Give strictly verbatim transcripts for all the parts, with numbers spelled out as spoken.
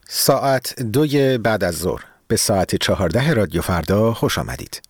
ساعت دوی بعد از ظهر به ساعت چهارده رادیو فردا خوش آمدید.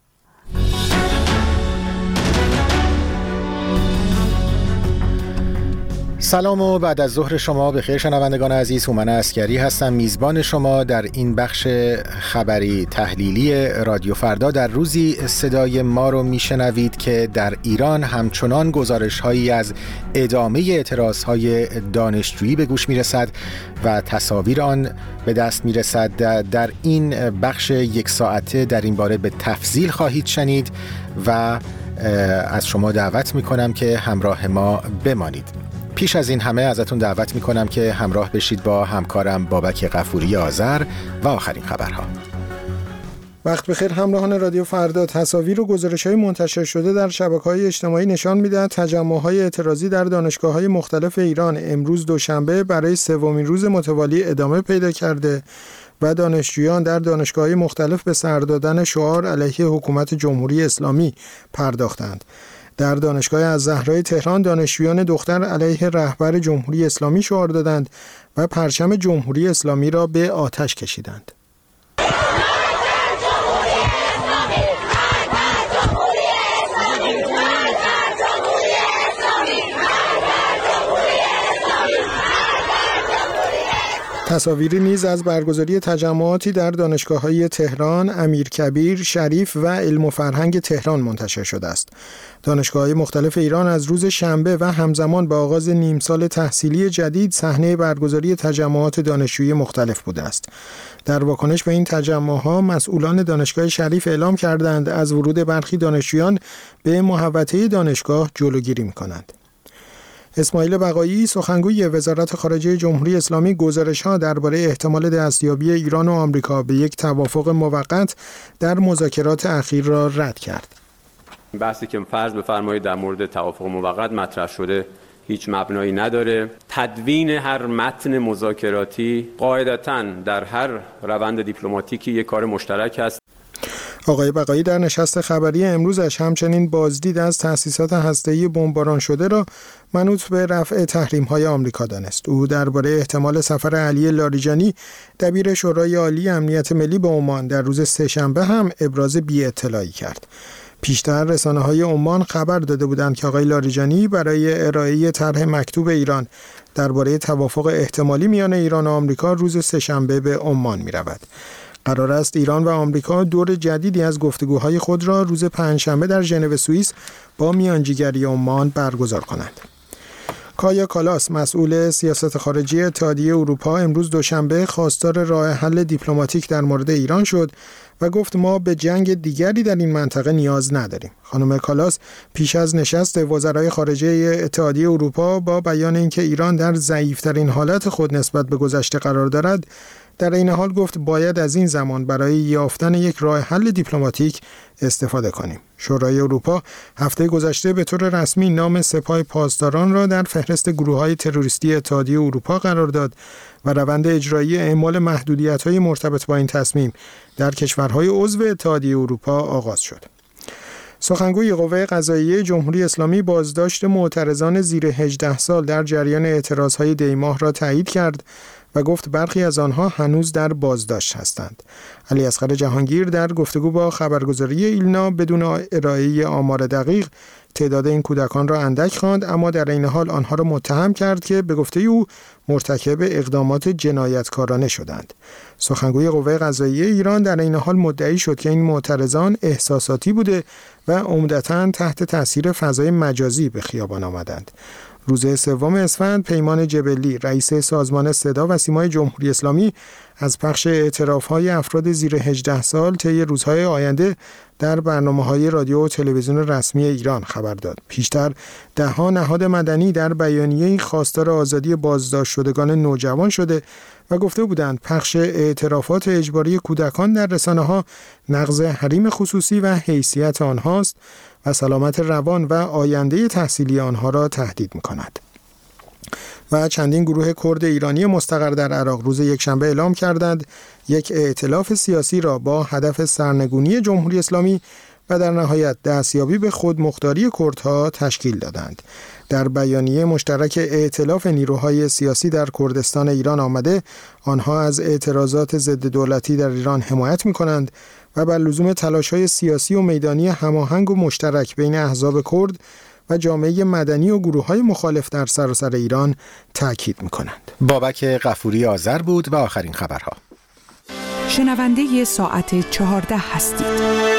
سلام و بعد از ظهر شما بخیر شنوندگان عزیز. هومن عسکری هستم، میزبان شما در این بخش خبری تحلیلی رادیو فردا. در روزی صدای ما رو میشنوید که در ایران همچنان گزارش هایی از ادامه اعتراض های دانشجویی به گوش میرسد و تصاویر آن به دست میرسد. در این بخش یک ساعته در این باره به تفصیل خواهید شنید و از شما دعوت میکنم که همراه ما بمانید. پیش از این همه ازتون دعوت میکنم که همراه بشید با همکارم بابک غفوری آذر و آخرین خبرها. وقت بخیر همراهان رادیو فردا. تصاویر و گزارش‌های منتشر شده در شبکه‌های اجتماعی نشان می‌دهد تجمع‌های اعتراضی در دانشگاه‌های مختلف ایران امروز دوشنبه برای سومین روز متوالی ادامه پیدا کرده و دانشجویان در دانشگاه‌های مختلف به سر دادن شعار علیه حکومت جمهوری اسلامی پرداختند. در دانشگاه الزهرای تهران دانشجویان دختر علیه رهبر جمهوری اسلامی شعار دادند و پرچم جمهوری اسلامی را به آتش کشیدند. تصاویری نیز از برگزاری تجمعاتی در دانشگاه‌های تهران، امیرکبیر، شریف و علم و فرهنگ تهران منتشر شده است. دانشگاه‌های مختلف ایران از روز شنبه و همزمان با آغاز نیم سال تحصیلی جدید صحنه برگزاری تجمعات دانشجویی مختلف بوده است. در واکنش به این تجمع‌ها مسئولان دانشگاه شریف اعلام کردند از ورود برخی دانشجویان به محوطه دانشگاه جلوگیری می‌کنند. اسماعیل بقایی سخنگوی وزارت خارجه جمهوری اسلامی گزارش‌ها درباره احتمال دستیابی ایران و آمریکا به یک توافق موقت در مذاکرات اخیر را رد کرد. بحثی که فرض بفرمایید در مورد توافق موقت مطرح شده هیچ مبنایی نداره. تدوین هر متن مذاکراتی قاعدتاً در هر روند دیپلماتیکی یک کار مشترک است. آقای بقایی در نشست خبری امروزش همچنین بازدید از تأسیسات هسته‌ای بمباران شده را منوط به رفع تحریم‌های آمریکا دانست. او درباره احتمال سفر علی لاریجانی دبیر شورای عالی امنیت ملی به عمان در روز سه‌شنبه هم ابراز بی‌اطلاعی کرد. پیشتر رسانه‌های عمان خبر داده بودند که آقای لاریجانی برای ارائه طرح مکتوب ایران درباره توافق احتمالی میان ایران و آمریکا روز سه‌شنبه به عمان می‌رود. قرار است ایران و آمریکا دور جدیدی از گفتگوهای خود را روز پنجشنبه در ژنو سوئیس با میانجیگری عمان برگزار کنند. کایا کالاس مسئول سیاست خارجی اتحادیه اروپا امروز دوشنبه خواستار راه حل دیپلماتیک در مورد ایران شد و گفت ما به جنگ دیگری در این منطقه نیاز نداریم. خانم کالاس پیش از نشست وزرای خارجه اتحادیه اروپا با بیان اینکه ایران در ضعیف‌ترین حالت خود نسبت به گذشته قرار دارد، در این حال گفت باید از این زمان برای یافتن یک راه حل دیپلماتیک استفاده کنیم. شورای اروپا هفته گذشته به طور رسمی نام سپاه پاسداران را در فهرست گروه‌های تروریستی اتحادیه اروپا قرار داد و روند اجرایی اعمال محدودیت‌های مرتبط با این تصمیم در کشورهای عضو اتحادیه اروپا آغاز شد. سخنگوی قوه قضاییه جمهوری اسلامی بازداشت معترضان زیر هجده سال در جریان اعتراضهای دی‌ماه را تایید کرد و گفت برخی از آنها هنوز در بازداشت هستند. علی اصغر جهانگیر در گفتگو با خبرگزاری ایلنا بدون ارائه آمار دقیق تعداد این کودکان را اندک خواند، اما در این حال آنها را متهم کرد که به گفته او مرتکب اقدامات جنایتکارانه شدند. سخنگوی قوه قضاییه ایران در این حال مدعی شد که این معترضان احساساتی بوده و عمدتاً تحت تاثیر فضای مجازی به خیابان آمدند. روز سوم اسفند پیمان جبلی رئیس سازمان صدا و سیمای جمهوری اسلامی از پخش اعتراف‌های افراد زیر هجده سال طی روزهای آینده در برنامه‌های رادیو و تلویزیون رسمی ایران خبر داد. پیشتر ده‌ها نهاد مدنی در بیانیه‌ای خواستار آزادی بازداشت شدگان نوجوان شده و گفته بودند پخش اعترافات اجباری کودکان در رسانه‌ها نقض حریم خصوصی و حیثیت آنهاست و سلامت روان و آینده تحصیلی آنها را تهدید می‌کند. و چندین گروه کرد ایرانی مستقر در عراق روز یکشنبه اعلام کردند یک ائتلاف سیاسی را با هدف سرنگونی جمهوری اسلامی و در نهایت دستیابی به خودمختاری کردها تشکیل دادند. در بیانیه مشترک ائتلاف نیروهای سیاسی در کردستان ایران آمده آنها از اعتراضات ضد دولتی در ایران حمایت می‌کنند و بر لزوم تلاش‌های سیاسی و میدانی هماهنگ و مشترک بین احزاب کرد و جامعه مدنی و گروه‌های مخالف در سراسر ایران تأکید می‌کنند. بابک غفوری آذر بود و آخرین خبرها. شنونده ساعت چهارده هستید.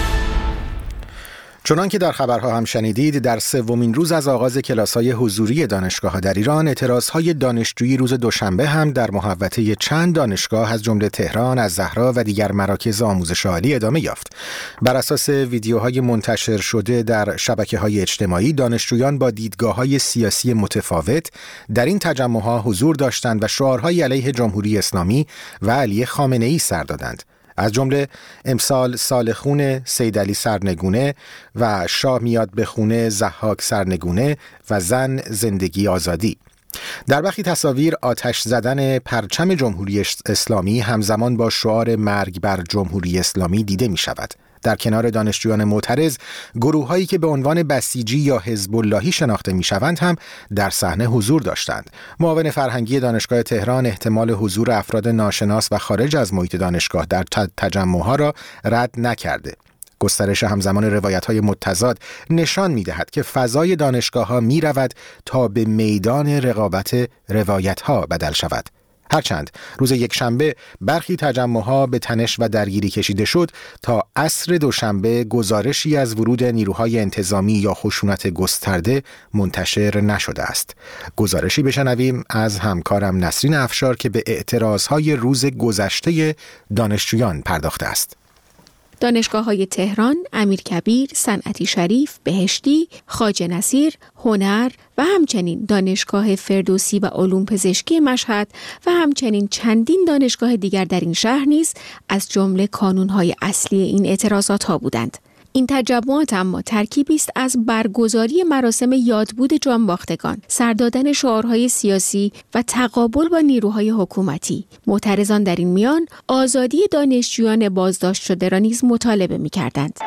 چنان که در خبرها هم شنیدید، در سومین روز از آغاز کلاس‌های حضوری دانشگاه‌ها در ایران، اعتراض‌های دانشجویی روز دوشنبه هم در محوطه چند دانشگاه از جمله تهران، الزهرا و دیگر مراکز آموزش عالی ادامه یافت. بر اساس ویدیوهای منتشر شده در شبکه‌های اجتماعی، دانشجویان با دیدگاه‌های سیاسی متفاوت در این تجمع‌ها حضور داشتند و شعارهای علیه جمهوری اسلامی و علی خامنه‌ای سر دادند. از جمله امسال سال خون سید علی سرنگونه و شاه میاد به خونه ضحاک سرنگونه و زن زندگی آزادی. در برخی تصاویر آتش زدن پرچم جمهوری اسلامی همزمان با شعار مرگ بر جمهوری اسلامی دیده می شود. در کنار دانشجویان معترض، گروه‌هایی که به عنوان بسیجی یا حزب اللهی شناخته می‌شوند هم در صحنه حضور داشتند. معاون فرهنگی دانشگاه تهران احتمال حضور افراد ناشناس و خارج از محیط دانشگاه در تجمع‌ها را رد نکرده. گسترش همزمان روایت‌های متضاد نشان می‌دهد که فضای دانشگاه‌ها می‌رود تا به میدان رقابت روایت‌ها بدل شود. هرچند روز یکشنبه برخی تجمع‌ها به تنش و درگیری کشیده شد، تا عصر دوشنبه گزارشی از ورود نیروهای انتظامی یا خشونت گسترده منتشر نشده است. گزارشی بشنویم از همکارم نسرین افشار که به اعتراضهای روز گذشته دانشجویان پرداخته است. دانشگاه‌های تهران، امیرکبیر، صنعتی شریف، بهشتی، خواجه نصیر، هنر و همچنین دانشگاه فردوسی و علوم پزشکی مشهد و همچنین چندین دانشگاه دیگر در این شهر نیز از جمله کانون‌های اصلی این اعتراضات‌ها بودند. این تجمعات اما ترکیبی است از برگزاری مراسم یادبود جانباختگان، سردادن شعارهای سیاسی و تقابل با نیروهای حکومتی. معترضان در این میان آزادی دانشجویان بازداشت شده را نیز مطالبه می‌کردند.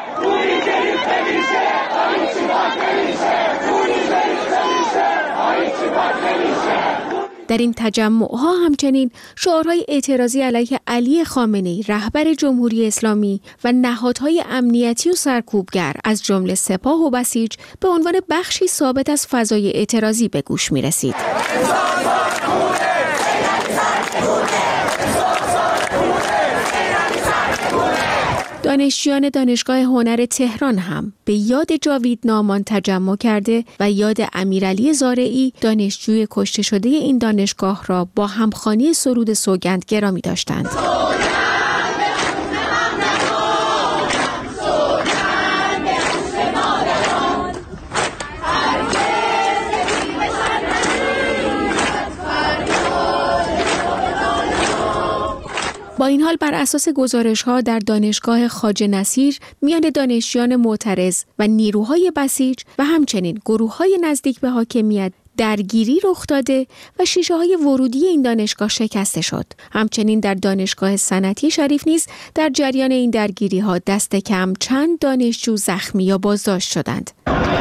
در این تجمع‌ها همچنین شعارهای اعتراضی علیه علی خامنه‌ای رهبر جمهوری اسلامی و نهادهای امنیتی و سرکوبگر از جمله سپاه و بسیج به عنوان بخشی ثابت از فضای اعتراضی به گوش می‌رسید. دانشجویان دانشگاه هنر تهران هم به یاد جاوید نامان تجمع کرده و یاد امیرعلی زارعی دانشجوی کشته شده این دانشگاه را با همخوانی سرود سوگند گرامی داشتند. با این حال بر اساس گزارش‌ها در دانشگاه خواجه نصیر میان دانشجویان معترض و نیروهای بسیج و همچنین گروه‌های نزدیک به حاکمیت درگیری رخ داده و شیشه‌های ورودی این دانشگاه شکسته شد. همچنین در دانشگاه صنعتی شریف نیز در جریان این درگیری‌ها دست کم چند دانشجو زخمی یا بازداشت شدند.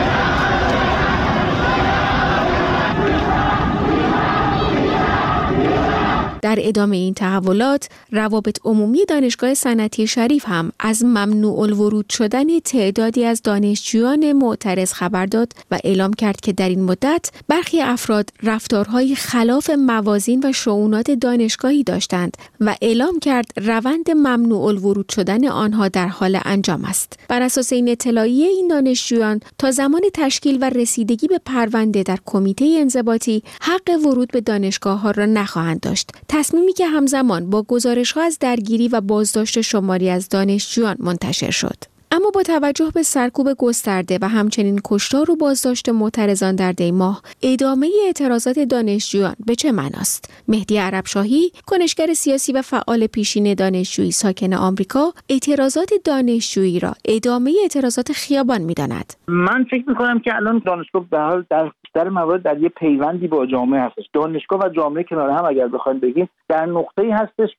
در ادامه این تحولات، روابط عمومی دانشگاه صنعتی شریف هم از ممنوع الورود شدن تعدادی از دانشجویان معترض خبر داد و اعلام کرد که در این مدت برخی افراد رفتارهای خلاف موازین و شؤونات دانشگاهی داشتند و اعلام کرد روند ممنوع الورود شدن آنها در حال انجام است. بر اساس این اطلاعیه این دانشجویان تا زمان تشکیل و رسیدگی به پرونده در کمیته انضباطی حق ورود به دانشگاه‌ها را نخواهند داشت. تصمیمی که همزمان با گزارش‌ها از درگیری و بازداشت شماری از دانشجویان منتشر شد. اما با توجه به سرکوب گسترده و همچنین کشتار و بازداشت معترضان در دی ماه، ادامه اعتراضات دانشجویان به چه معناست؟ مهدی عربشاهی، کنشگر سیاسی و فعال پیشین دانشجویی ساکن آمریکا، اعتراضات دانشجویی را ادامه اعتراضات خیابان می‌داند. من فکر می‌کنم که الان دانشگاه به حال در در موارد در یه پیوندی با جامعه هستش. دانشگاه و جامعه کنار هم اگر بخوایم بگیم در نقطه‌ای هستش که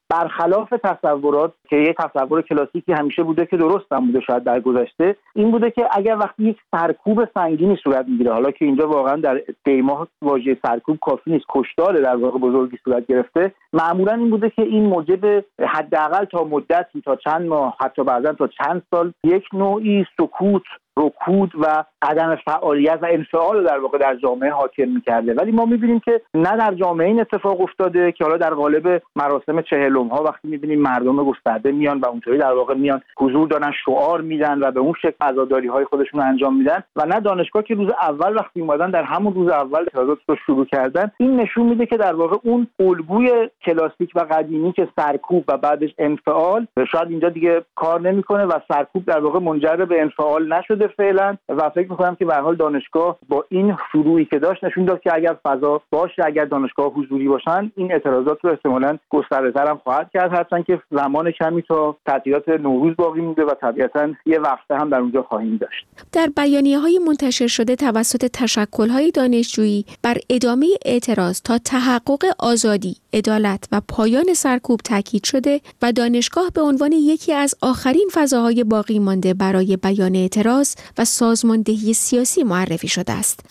برخلاف تصورات که یه تصور کلاسیکی همیشه بوده که درست هم بوده شاید در گذشته، این بوده که اگر وقتی یک سرکوب سنگینی صورت میگیره، حالا که اینجا واقعا در دیما واژه سرکوب کافی نیست، کشتار در واقع بزرگی صورت گرفته، معمولا این بوده که این موجب حداقل تا مدتی، تا چند ماه، حتی بعضا تا چند سال، یک نوعی سکوت، رکود و عدم فعالیت و انفعال در واقع در جامعه حاکم می‌کرده. ولی ما می‌بینیم که نه در جامعه این اتفاق افتاده که حالا در قالب مراسم چهلم‌ها وقتی می‌بینیم مردم گسترده میان و اونطوری در واقع میان حضور دارن، شعار میدن و به اون شکل عزاداری‌های خودشون انجام میدن، و نه دانشگاه که روز اول وقتی اومدن در همون روز اول اعتراضات رو شروع کردن. این نشون میده که در واقع اون الگوی کلاسیک و قدیمی که سرکوب و بعدش انفعال شاید اینجا دیگه کار نمی‌کنه و سرکوب در واقع منجر به انفعال نشده فعلا، و فکر می‌کنم که به هر حال دانشگاه با این شروعی که داشت نشون داد که اگر فضا باشه، اگر دانشگاه حضوری باشن، این اعتراضات رو احتمالاً گسترده‌تر هم خواهد کرد، هرچند که زمان کمی تا تعطیلات نوروز باقی مونده و طبیعتاً یه وقته هم در اونجا خواهیم داشت. در بیانیه‌های منتشر شده توسط تشکل‌های دانشجویی بر ادامه اعتراض تا تحقق آزادی، عدالت و پایان سرکوب تاکید شده و دانشگاه به عنوان یکی از آخرین فضاهای باقی مانده برای بیان اعتراض و سازماندهی سیاسی معرفی شده است.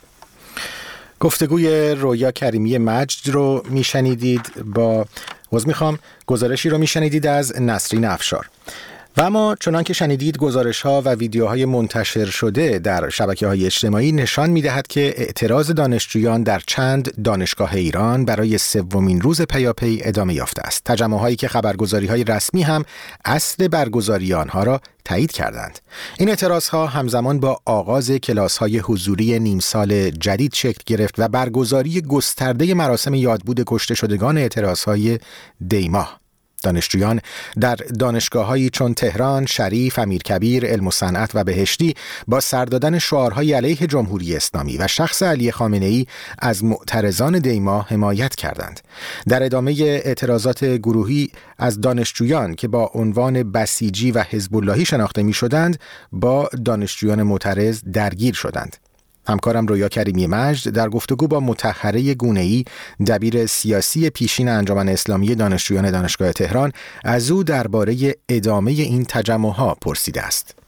گفتگوی رویا کریمی مجد رو میشنیدید. با عذر میخوام گزارشی رو میشنیدید از نسرین افشار. و اما چنان که شنیدید گزارش‌ها و ویدیوهای منتشر شده در شبکه‌های اجتماعی نشان می‌دهد که اعتراض دانشجویان در چند دانشگاه ایران برای سومین روز پیاپی ادامه یافته است. تجمع‌هایی که خبرگزاری‌های رسمی هم اصل برگزاری آنها را تایید کردند. این اعتراض‌ها همزمان با آغاز کلاس‌های حضوری نیم سال جدید شکل گرفت و برگزاری گسترده مراسم یادبود کشته شدگان اعتراض‌های دیماه. دانشجویان در دانشگاه‌هایی چون تهران، شریف، امیرکبیر، علم و صنعت و بهشتی با سر دادن شعارهای علیه جمهوری اسلامی و شخص علی خامنه‌ای از معترضان دیما حمایت کردند. در ادامه اعتراضات گروهی از دانشجویان که با عنوان بسیجی و حزب اللهی شناخته می‌شدند با دانشجویان معترض درگیر شدند. همکارم رویا کریمی مجد در گفتگو با مطهره گونه‌ای، دبیر سیاسی پیشین انجمن اسلامی دانشجویان دانشگاه تهران، از او درباره ادامه این تجمع‌ها پرسیده است.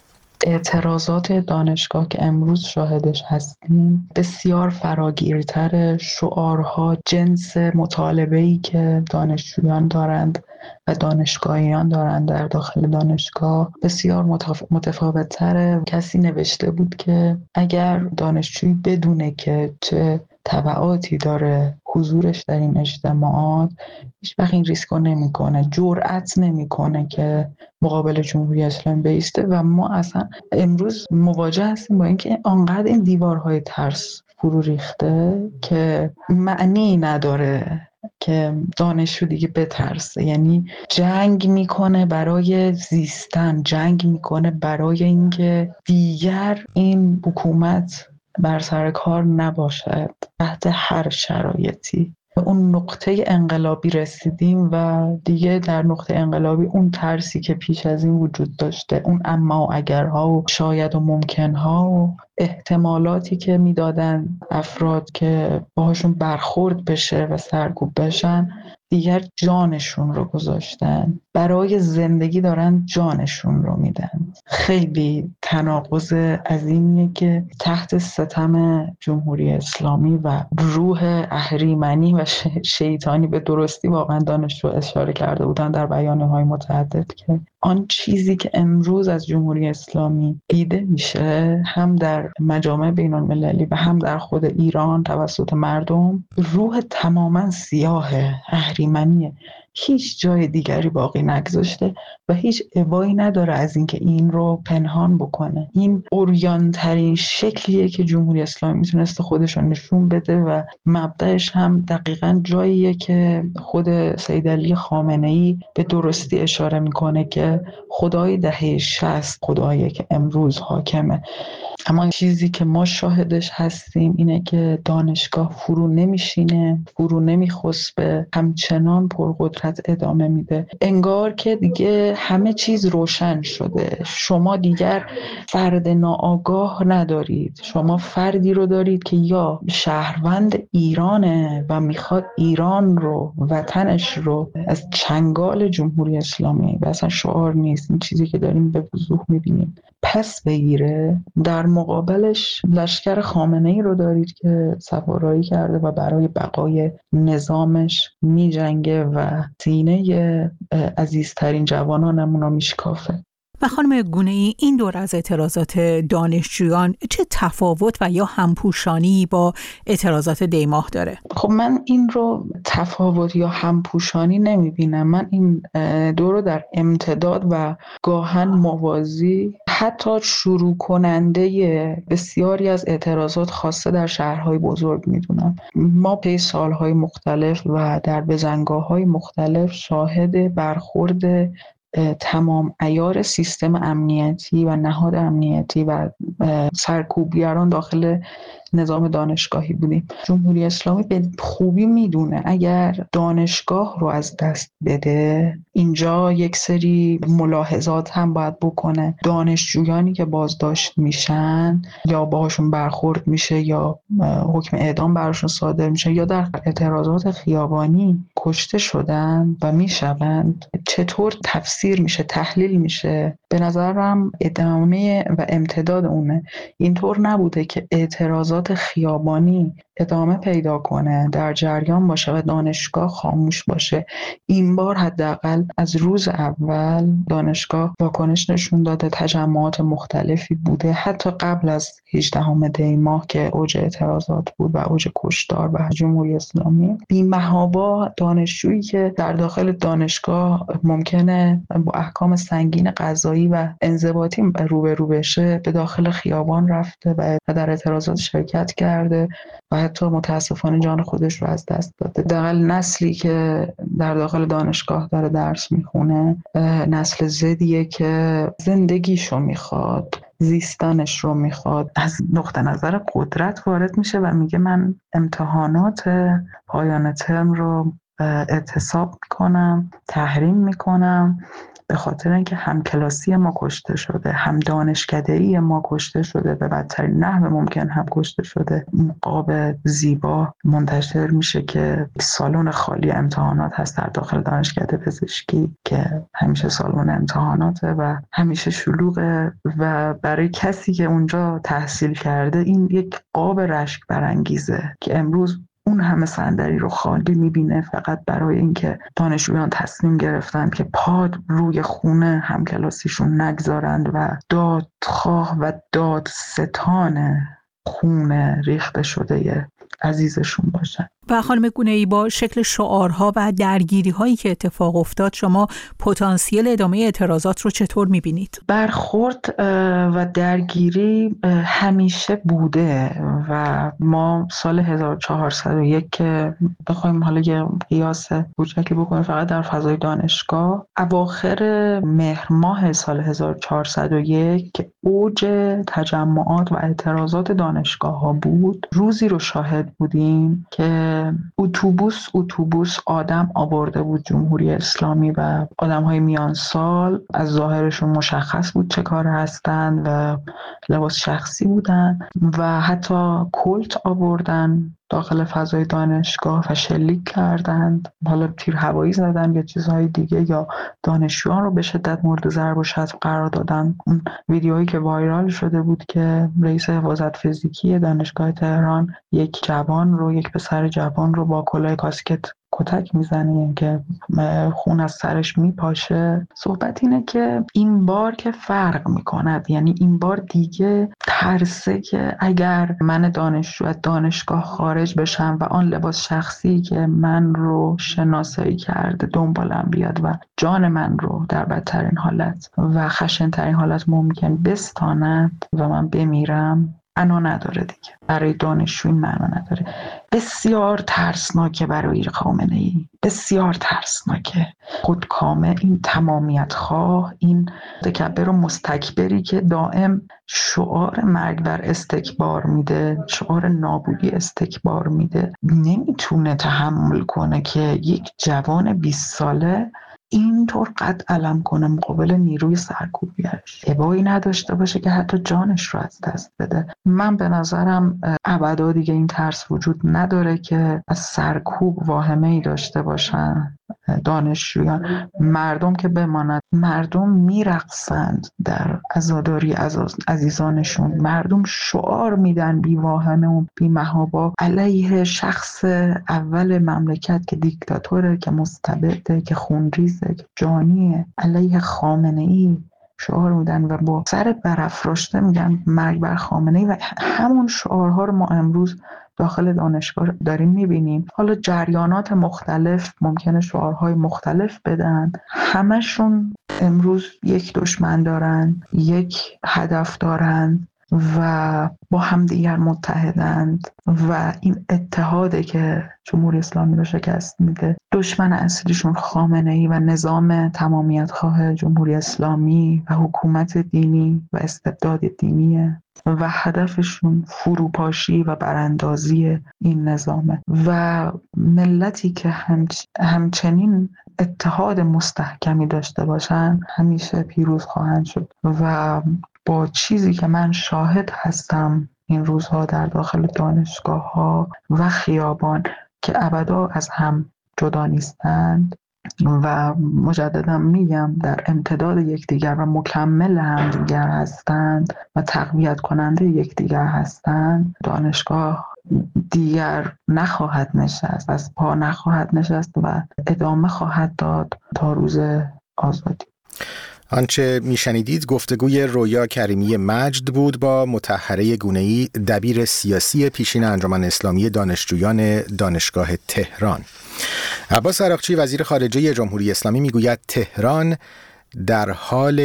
اعتراضات دانشگاه که امروز شاهدش هستیم بسیار فراگیرتر، شعارها، جنس مطالبه‌ای که دانشجویان دارند و دانشگاهیان دارند در داخل دانشگاه بسیار متفاوت تره. کسی نوشته بود که اگر دانشجویی بدونه که چه تبعاتی داره حضورش در این اجتماعات، هیچ وقت این ریسکو نمیکنه، جرأت نمیکنه که مقابل جمهوری اسلامی بایسته. و ما اصلا امروز مواجه هستیم با اینکه آنقدر این دیوارهای ترس فرو ریخته که معنی نداره که دانشجو دیگه بترسه. یعنی جنگ میکنه برای زیستن، جنگ میکنه برای اینکه دیگر این حکومت بر سر کار نباشد تحت هر شرایطی. اون نقطه انقلابی رسیدیم و دیگه در نقطه انقلابی اون ترسی که پیش از این وجود داشته، اون اما و اگرها و شاید و ممکنها و احتمالاتی که میدادن افراد که باهاشون برخورد بشه و سرکوب بشن، دیگر جانشون رو گذاشتن، برای زندگی دارن جانشون رو میدن. خیلی تناقض عظیمیه که تحت ستم جمهوری اسلامی و روح اهریمنی و شیطانی به درستی واقعا دانشجو اشاره کرده بودن در بیانیه‌های متعدد که آن چیزی که امروز از جمهوری اسلامی دیده میشه هم در مجامع بین المللی و هم در خود ایران توسط مردم، روح تماما سیاه اهریمنیه. هیچ جای دیگری باقی نگذاشته و هیچ ابایی نداره از اینکه این رو پنهان بکنه. این عریان ترین شکلیه که جمهوری اسلامی میتونسته خودش رو نشون بده و مبدأش هم دقیقاً جاییه که خود سید علی خامنه‌ای به درستی اشاره میکنه که خدای دهه شصت خداییه که امروز حاکمه. اما چیزی که ما شاهدش هستیم اینه که دانشگاه فرو نمیشینه، فرو نمیخسبه، همچنان پرقدرت ادامه میده. انگار که دیگه همه چیز روشن شده. شما دیگر فرد ناآگاه ندارید، شما فردی رو دارید که یا شهروند ایرانه و میخواد ایران رو، وطنش رو از چنگال جمهوری اسلامی، و اصلا شعار نیست، این چیزی که داریم به وضوح میبینیم، پس بگیره. در مقابلش لشکر خامنه‌ای رو دارید که سوارایی کرده و برای بقای نظامش میجنگه و سینه عزیزترین جوانانمون رو میشکافه. و خانم گونه‌ای، این دور از اعتراضات دانشجویان چه تفاوت و یا همپوشانی با اعتراضات دیماه داره؟ خب من این رو تفاوت یا همپوشانی نمیبینم. من این دور رو در امتداد و گاهن موازی، حتی شروع کننده بسیاری از اعتراضات خاصه در شهرهای بزرگ میدونم. ما پی سالهای مختلف و در بزنگاه‌های مختلف شاهد برخورد تمام عیار سیستم امنیتی و نهاد امنیتی و سرکوبگران داخل نظام دانشگاهی بودیم. جمهوری اسلامی به خوبی میدونه اگر دانشگاه رو از دست بده، اینجا یک سری ملاحظات هم باید بکنه. دانشجویانی که بازداشت میشن یا باهاشون برخورد میشه یا حکم اعدام براشون صادر میشه یا در اعتراضات خیابانی کشته شدن و میشوند، چطور تفسیر میشه، تحلیل میشه؟ به نظرم ادامه و امتداد اونه. اینطور نبوده که اعتراضات خیابانی ادامه پیدا کنه، در جریان باشه و دانشگاه خاموش باشه. این بار حداقل از روز اول دانشگاه واکنش نشون داده، تجمعات مختلفی بوده، حتی قبل از هجدهم دی ماه که اوج اعتراضات بود و اوج کشتار و جمهوری اسلامی. بی‌محابا دانشجویی که در داخل دانشگاه ممکنه با احکام سنگین قضایی و انضباطی روبرو بشه، به داخل خیابان رفته و در اعتراضات شرکت کرده و حتی متاسفانه جان خودش رو از دست داده. دقیقاً نسلی که در داخل دانشگاه داره درس میخونه نسل زدیه که زندگیشو میخواد، زیستنش رو میخواد. از نقطه نظر قدرت وارد میشه و میگه من امتحانات پایان ترم رو اعتصاب میکنم، تحریم میکنم، به خاطر اینکه هم کلاسی ما کشته شده، هم دانشکده‌ای ما کشته شده، به بدترین نحو ممکن هم کشته شده. قاب زیبا منتشر میشه که سالن خالی امتحانات هست در داخل دانشکده پزشکی که همیشه سالن امتحاناته و همیشه شلوغه و برای کسی که اونجا تحصیل کرده این یک قاب رشک برانگیزه که امروز اون همه صندلی رو خالی میبینه فقط برای اینکه دانشجویان تصمیم گرفتن که پا روی خونه همکلاسیشون نگذارند و دادخواه و دادستان خون ریخته شده عزیزشون باشن. و خانم گونه‌ای، با شکل شعارها و درگیری هایی که اتفاق افتاد شما پتانسیل ادامه اعتراضات رو چطور میبینید؟ برخورد و درگیری همیشه بوده و ما سال هزار و چهارصد و یک که بخوایم حالا یه قیاس کوچکی بکنیم فقط در فضای دانشگاه، اواخر مهر ماه سال هزار و چهارصد و یک که اوج تجمعات و اعتراضات دانشگاه ها بود، روزی رو شاهد بودیم که اتوبوس اتوبوس آدم آورده بود جمهوری اسلامی و آدم‌های میان سال، از ظاهرشون مشخص بود چه کار هستن و لباس شخصی بودن و حتی کلت آوردن داخل فضای دانشگاه و شلیک کردند، حالا تیر هوایی زدن یا چیزهای دیگه، یا دانشجویان رو به شدت مورد ضرب و شتم قرار دادن. اون ویدیویی که وایرال شده بود که رئیس حفاظت فیزیکی دانشگاه تهران یک جوان رو یک پسر جوان رو با کلاه کاسکت کتک میزنه که خون از سرش میپاشه. صحبت اینه که این بار که فرق میکند، یعنی این بار دیگه ترسه که اگر من دانشجو از دانشگاه خارج بشم و آن لباس شخصی که من رو شناسایی کرده دنبالم بیاد و جان من رو در بدترین حالت و خشن‌ترین حالت ممکن بستاند و من بمیرم، معنا نداره دیگه، برای دانشجو این معنا نداره. بسیار ترسناکه برای خامنه‌ای، بسیار ترسناکه. خودکامه، این تمامیت خواه، این متکبر و مستکبری که دائم شعار مرگ بر استکبار میده، شعار نابودی استکبار میده، نمیتونه تحمل کنه که یک جوان بیست ساله اینطور قد علم کنه مقابل نیروی سرکوبیش، ابایی نداشته باشه که حتی جانش رو از دست بده. من به نظرم ابدا دیگه این ترس وجود نداره که از سرکوب واهمه‌ای داشته باشن دانشجویان. مردم که بماند، مردم میرقصند در عزاداری عزیزانشون، مردم شعار میدن بی واهمه و بی محابا علیه شخص اول مملکت که دیکتاتوره، که مستبده، که خونریزه، که جانیه، علیه خامنه‌ای شعار میدن و با سر برافراشته میگن مرگ بر خامنه‌ای. و همون شعارها رو ما امروز داخل دانشگاه داریم میبینیم. حالا جریانات مختلف ممکنه شعارهای مختلف بدن، همشون امروز یک دشمن دارن، یک هدف دارن و با هم دیگر متحدند و این اتحاده که جمهوری اسلامی رو شکست میده. دشمن اصلیشون خامنه‌ای و نظام تمامیت خواه جمهوری اسلامی و حکومت دینی و استبداد دینیه و هدفشون فروپاشی و براندازی این نظامه. و ملتی که همچ... همچنین اتحاد مستحکمی داشته باشن همیشه پیروز خواهند شد. و با چیزی که من شاهد هستم این روزها در داخل دانشگاه ها و خیابان که ابدا از هم جدا نیستند و مجددا میگم در امتداد یکدیگر و مکمل همدیگر هستند و تقویت کننده یکدیگر هستند، دانشگاه دیگر نخواهد نشست، از پا نخواهد نشست و ادامه خواهد داد تا روز آزادی. آنچه میشنیدید گفتگوی رویا کریمی مجد بود با مطهره گونه‌ای، دبیر سیاسی پیشین انجمن اسلامی دانشجویان دانشگاه تهران. عباس عراقچی وزیر خارجه جمهوری اسلامی میگوید تهران در حال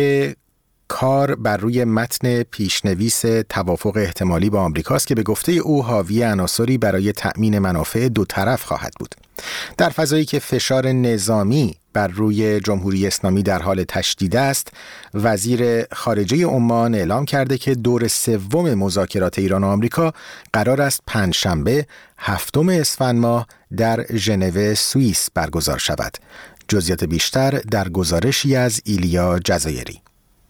کار بر روی متن پیشنویس توافق احتمالی با آمریکاست که به گفته او حاوی عناصری برای تأمین منافع دو طرف خواهد بود. در فضایی که فشار نظامی بر روی جمهوری اسلامی در حال تشدید است، وزیر خارجه عمان اعلام کرده که دور سوم مذاکرات ایران و آمریکا قرار است پنجشنبه هفتم اسفند ماه در ژنو سوئیس برگزار شود. جزئیات بیشتر در گزارشی از ایلیا جزایری.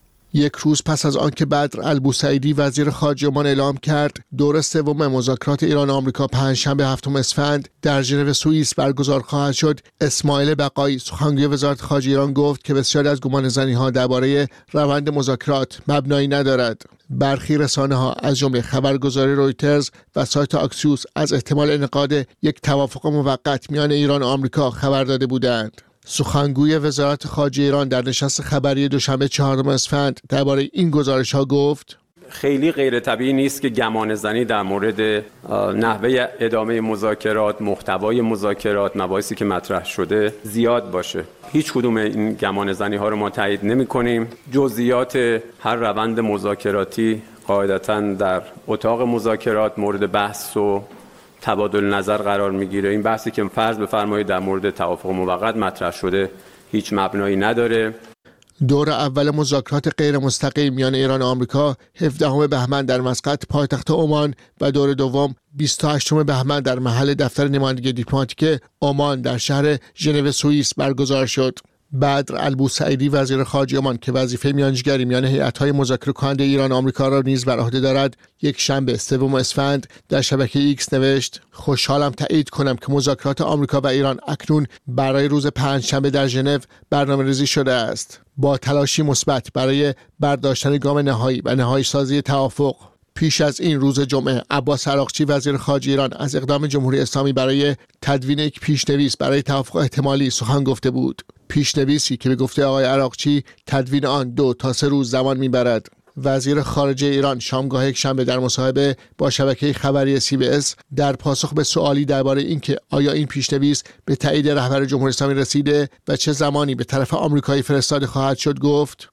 یک روز پس از آنکه بدر البوسعیدی وزیر خارجه عمان اعلام کرد دور سوم مذاکرات ایران و آمریکا پنجشنبه هفتم اسفند در ژنو سوئیس برگزار خواهد شد، اسماعیل بقایی سخنگوی وزارت خارجه ایران گفت که بسیاری از گمانه‌زنی‌ها درباره روند مذاکرات مبنایی ندارد. برخی رسانه‌ها از جمله خبرگزاری رویترز و سایت آکسیوس از احتمال انعقاد یک توافق موقت میان ایران و آمریکا خبر داده بودند. سخنگوی وزارت خارجه ایران در نشست خبری دوشنبه چهارم اسفند درباره این گزارش‌ها گفت: خیلی غیر طبیعی نیست که گمان زنی در مورد نحوه ادامه مذاکرات، محتوای مذاکرات، مباحثی که مطرح شده زیاد باشه. هیچ کدوم این گمان زنی ها رو ما تایید نمی کنیم. جزئیات هر روند مذاکراتی قاعدتاً در اتاق مذاکرات مورد بحث و تبادل نظر قرار میگیره. این بحثی که فرض بفرمایید در مورد توافق موقت مطرح شده هیچ مبنایی نداره. دور اول مذاکرات غیر مستقیم میان ایران و آمریکا هفدهم بهمن در مسقط پایتخت عمان و دور دوم بیست و هشتم بهمن در محل دفتر نمایندگی دیپلماتیک عمان در شهر ژنو سوئیس برگزار شد. بدر البوسعیدی وزیر خارجه عمان که وظیفه میانجیگری میان هیئت‌های مذاکره کننده ایران و آمریکا را نیز بر عهده دارد، یک شنبه سوم اسفند در شبکه ایکس نوشت: خوشحالم تایید کنم که مذاکرات آمریکا و ایران اکنون برای روز پنجشنبه در ژنو برنامه‌ریزی شده است. با تلاشی مثبت برای برداشتن گام نهایی و نهایی سازی توافق. پیش از این روز جمعه عباس عراقچی وزیر خارجه ایران از اقدام جمهوری اسلامی برای تدوین یک پیشنویس برای توافق احتمالی سخن گفته بود. پیشنویسی که به گفته آقای عراقچی تدوین آن دو تا سه روز زمان میبرد. وزیر خارجه ایران شامگاه یک شنبه در مصاحبه با شبکه خبری سی بی اس در پاسخ به سوالی درباره اینکه آیا این پیشنویس به تایید رهبر جمهوری اسلامی رسیده و چه زمانی به طرف آمریکایی فرستاده خواهد شد گفت: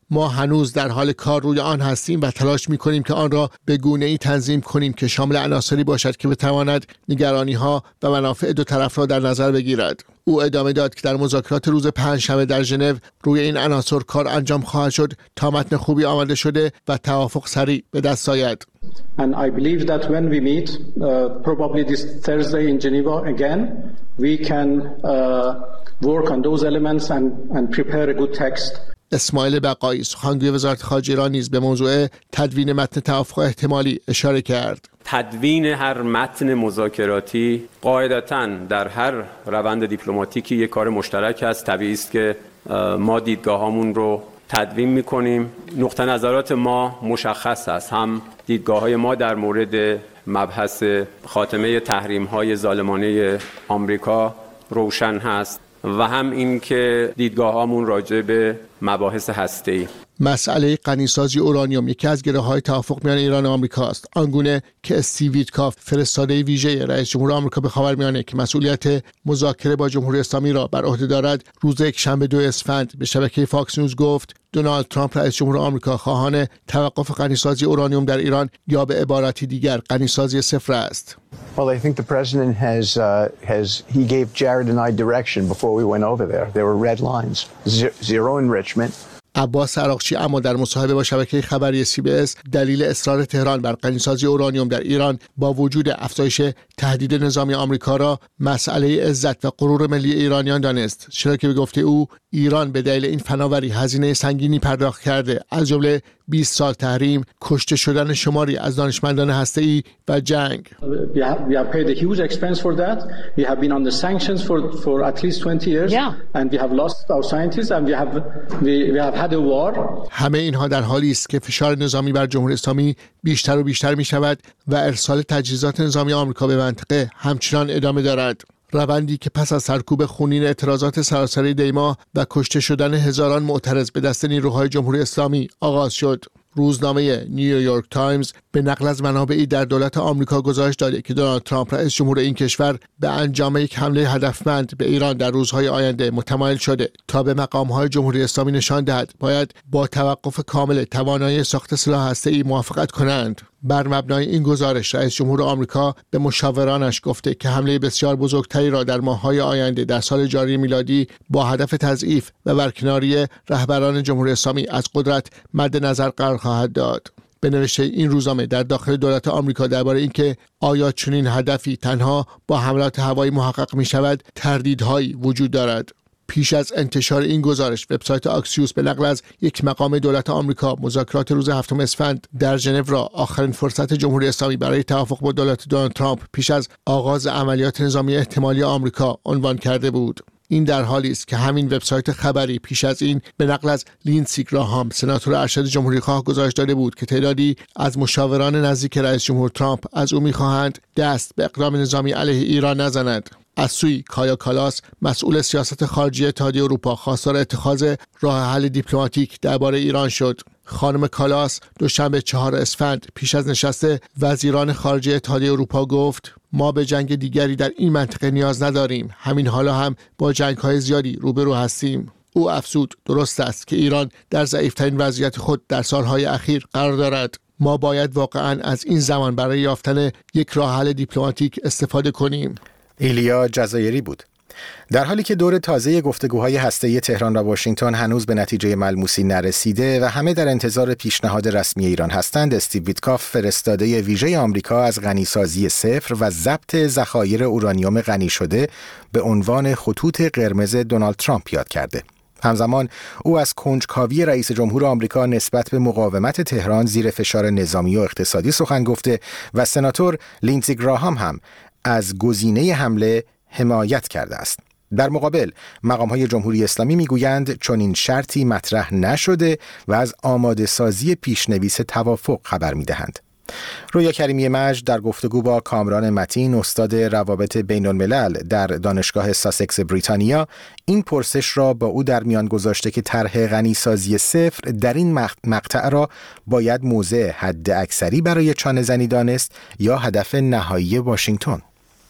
ما هنوز در حال کار روی آن هستیم و تلاش می‌کنیم که آن را به گونه‌ای تنظیم کنیم که شامل عناصری باشد که بتواند نگرانی‌ها و منافع دو طرف را در نظر بگیرد. او ادامه داد که در مذاکرات روز پنجشنبه در ژنو روی این عناصر کار انجام خواهد شد تا متن خوبی آماده شده و توافق سریع به دست آید. And I believe that when we meet, uh, probably this Thursday in Geneva again, we can uh, work on those elements and, and prepare a good text. اسماعیل بقایی سخنگوی وزارت خارجه ایران نیز به موضوع تدوین متن توافق احتمالی اشاره کرد. تدوین هر متن مذاکراتی قاعدتاً در هر روند دیپلماتیکی یک کار مشترک است. طبیعی است که ما دیدگاهامون رو تدوین می‌کنیم. نقطه نظرات ما مشخص است. هم دیدگاه‌های ما در مورد مبحث خاتمه تحریم‌های ظالمانه آمریکا روشن هست و هم این که دیدگاه‌هامون راجع به مباحث هسته‌ای. مسئله غنیسازی اورانیوم یکی از گره‌های توافق میان ایران و آمریکا است. آنگونه که استیو ویتکاف فرستاده ویژه رئیس جمهور آمریکا به خاورمیانه که مسئولیت مذاکره با جمهوری اسلامی را بر عهده دارد، روز یکشنبه دو اسفند به شبکه فاکس نیوز گفت دونالد ترامپ رئیس جمهور آمریکا خواهان توقف غنیسازی اورانیوم در ایران یا به عبارتی دیگر غنیسازی صفر است. Well, I think the president has uh, has he gave Jared and I direction before we went over there. There were red lines. Zero enrichment. عباس عراقچی اما در مصاحبه با شبکه خبری سی بی اس دلیل اصرار تهران بر غنیسازی اورانیوم در ایران با وجود افزایش تهدید نظامی آمریکا را مسئله عزت و غرور ملی ایرانیان دانست، چرا که به گفته او ایران به دلیل این فناوری هزینه سنگینی پرداخت کرده، از جمله بیست سال تحریم، کشته شدن شماری از دانشمندان هسته‌ای و جنگ. We have, we have paid a huge expense for that. We have been under sanctions for for at least twenty years yeah. and we have lost our scientists and we have we, we have had a war. همه اینها در حالی است که فشار نظامی بر جمهوری اسلامی بیشتر و بیشتر می شود و ارسال تجهیزات نظامی آمریکا به منطقه همچنان ادامه دارد. روندی که پس از سرکوب خونین اعتراضات سراسری دیماه و کشته شدن هزاران معترض به دست نیروهای جمهوری اسلامی آغاز شد. روزنامه نیویورک تایمز به نقل از منابعی در دولت آمریکا گزارش داده که دونالد ترامپ رئیس جمهور این کشور به انجام یک حمله هدفمند به ایران در روزهای آینده متمایل شده تا به مقام‌های جمهوری اسلامی نشان دهد باید با توقف کامل توانایی ساخت سلاح هسته‌ای موافقت کنند. بر مبنای این گزارش رئیس جمهور آمریکا به مشاورانش گفته که حمله بسیار بزرگتری را در ماه‌های آینده در سال جاری میلادی با هدف تضعیف و برکناری رهبران جمهوری اسلامی از قدرت مد نظر قرار خواهد داد. به نوشته این روزنامه در داخل دولت آمریکا درباره اینکه آیا چنین هدفی تنها با حملات هوایی محقق می شود تردیدهایی وجود دارد. پیش از انتشار این گزارش وبسایت آکسیوس به نقل از یک مقام دولت آمریکا مذاکرات روز هفتم اسفند در ژنو را آخرین فرصت جمهوری اسلامی برای توافق با دولت دونالد ترامپ پیش از آغاز عملیات نظامی احتمالی آمریکا عنوان کرده بود. این در حالی است که همین وبسایت خبری پیش از این به نقل از لیندسی گراهام سناتور ارشد جمهوری خواه گزارش داده بود که تعدادی از مشاوران نزدیک رئیس جمهور ترامپ از او می‌خواهند دست به اقدام نظامی علیه ایران نزند. از سوی کایا کالاس مسئول سیاست خارجی اتحادیه اروپا خواستار اتخاذ راه حل دیپلماتیک درباره ایران شد. خانم کالاس دوشنبه چهار اسفند پیش از نشست وزیران خارجه اتحادیه اروپا گفت ما به جنگ دیگری در این منطقه نیاز نداریم. همین حالا هم با جنگ‌های زیادی روبرو هستیم. او افزود درست است که ایران در ضعیف‌ترین وضعیت خود در سالهای اخیر قرار دارد. ما باید واقعاً از این زمان برای یافتن یک راه حل دیپلماتیک استفاده کنیم. ایلیا جزایری بود. در حالی که دور تازه گفتگوهای هسته‌ای تهران و واشنگتن هنوز به نتیجه ملموسی نرسیده و همه در انتظار پیشنهاد رسمی ایران هستند، استیو ویتکاف فرستاده ویژه آمریکا از غنیسازی صفر و ضبط ذخایر اورانیوم غنی شده به عنوان خطوط قرمز دونالد ترامپ یاد کرده. همزمان او از کنجکاوی رئیس جمهور آمریکا نسبت به مقاومت تهران زیر فشار نظامی و اقتصادی سخن گفته و سناتور لیندسی گراهام هم از گزینه حمله حمایت کرده است. در مقابل مقام‌های جمهوری اسلامی میگویند چون این شرطی مطرح نشده و از آماده سازی پیشنویس توافق خبر میدهند. رویا کریمی مجد در گفتگو با کامران متین استاد روابط بین الملل در دانشگاه ساسکس بریتانیا این پرسش را با او در میان گذاشته که طرح غنیسازی صفر در این مقطع را باید موضع حد اکثری برای چانه زنی دانست یا هدف نهایی واشنگتن.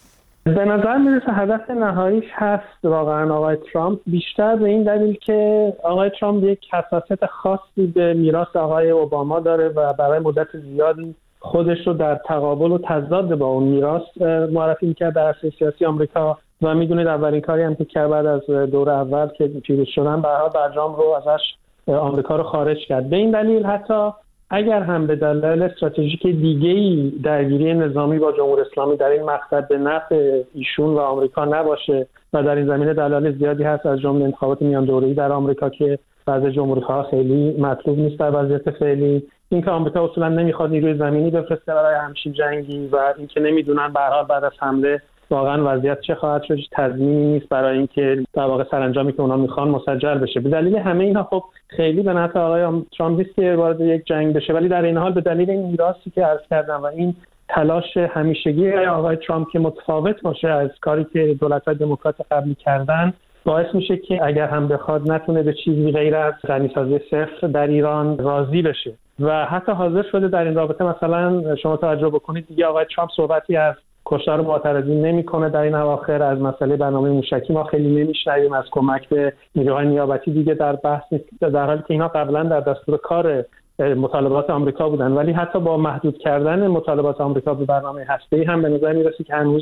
به نظر میرسه هدف نهاییش هست واقعا آقای ترامپ، بیشتر به این دلیل که آقای ترامپ یک حساسیت خاصی به میراث آقای اوباما داره و برای مدت زیادی خودش رو در تقابل و تضاد با اون میراث معرفی می‌کرد در عرصه سیاسی آمریکا و میدونید اولین کاری هم که کرد بعد از دور اول که پیروز شدن برها برجام رو ازش آمریکا رو خارج کرد. به این دلیل حتی اگر هم به دلایل استراتژیک دیگه‌ای درگیری نظامی با جمهوری اسلامی در این مقطع به نفع ایشون و آمریکا نباشه و در این زمینه دلایل زیادی هست از جمله انتخابات میان دوره‌ای در آمریکا که بعضی جمهوری‌خواها خیلی مطلوب نیست در وضعیت فعلی، اینکه آمریکا اصولا نمیخواد نیروی زمینی بفرسته برای همچین جنگی و اینکه نمیدونن به هر حال بعد از حمله واقعا وضعیت چه خواهد شد، تضمینی نیست برای اینکه در واقع سرانجامی که اونا میخوان مسجل بشه. به دلیل همه اینا خب خیلی به نفع آقای ترامپ نیست که وارد یک جنگ بشه، ولی در این حال به دلیل این میراثی که عرض کردم و این تلاش همیشگی آقای ترامپ که متفاوت باشه از کاری که دولت‌های دموکرات قبلی کردن، باعث میشه که اگر هم بخواد نتونه به چیزی غیر از غنیسازی صفر در ایران راضی بشه و حتی حاضر شده در این رابطه مثلا شما توجه بکنید دیگه آقای ترامپ صحبتی از کشتار معترضین نمیکنه در این اواخر، از مسئله برنامه موشکی ما خیلی نمیشنویم، از کمک به نیروهای نیابتی دیگه در بحث نیست، در حالی که اینا قبلا در دستور کار مطالبات آمریکا بودن. ولی حتی با محدود کردن مطالبات آمریکا به برنامه هسته‌ای هم به نظر میرسه که هنوز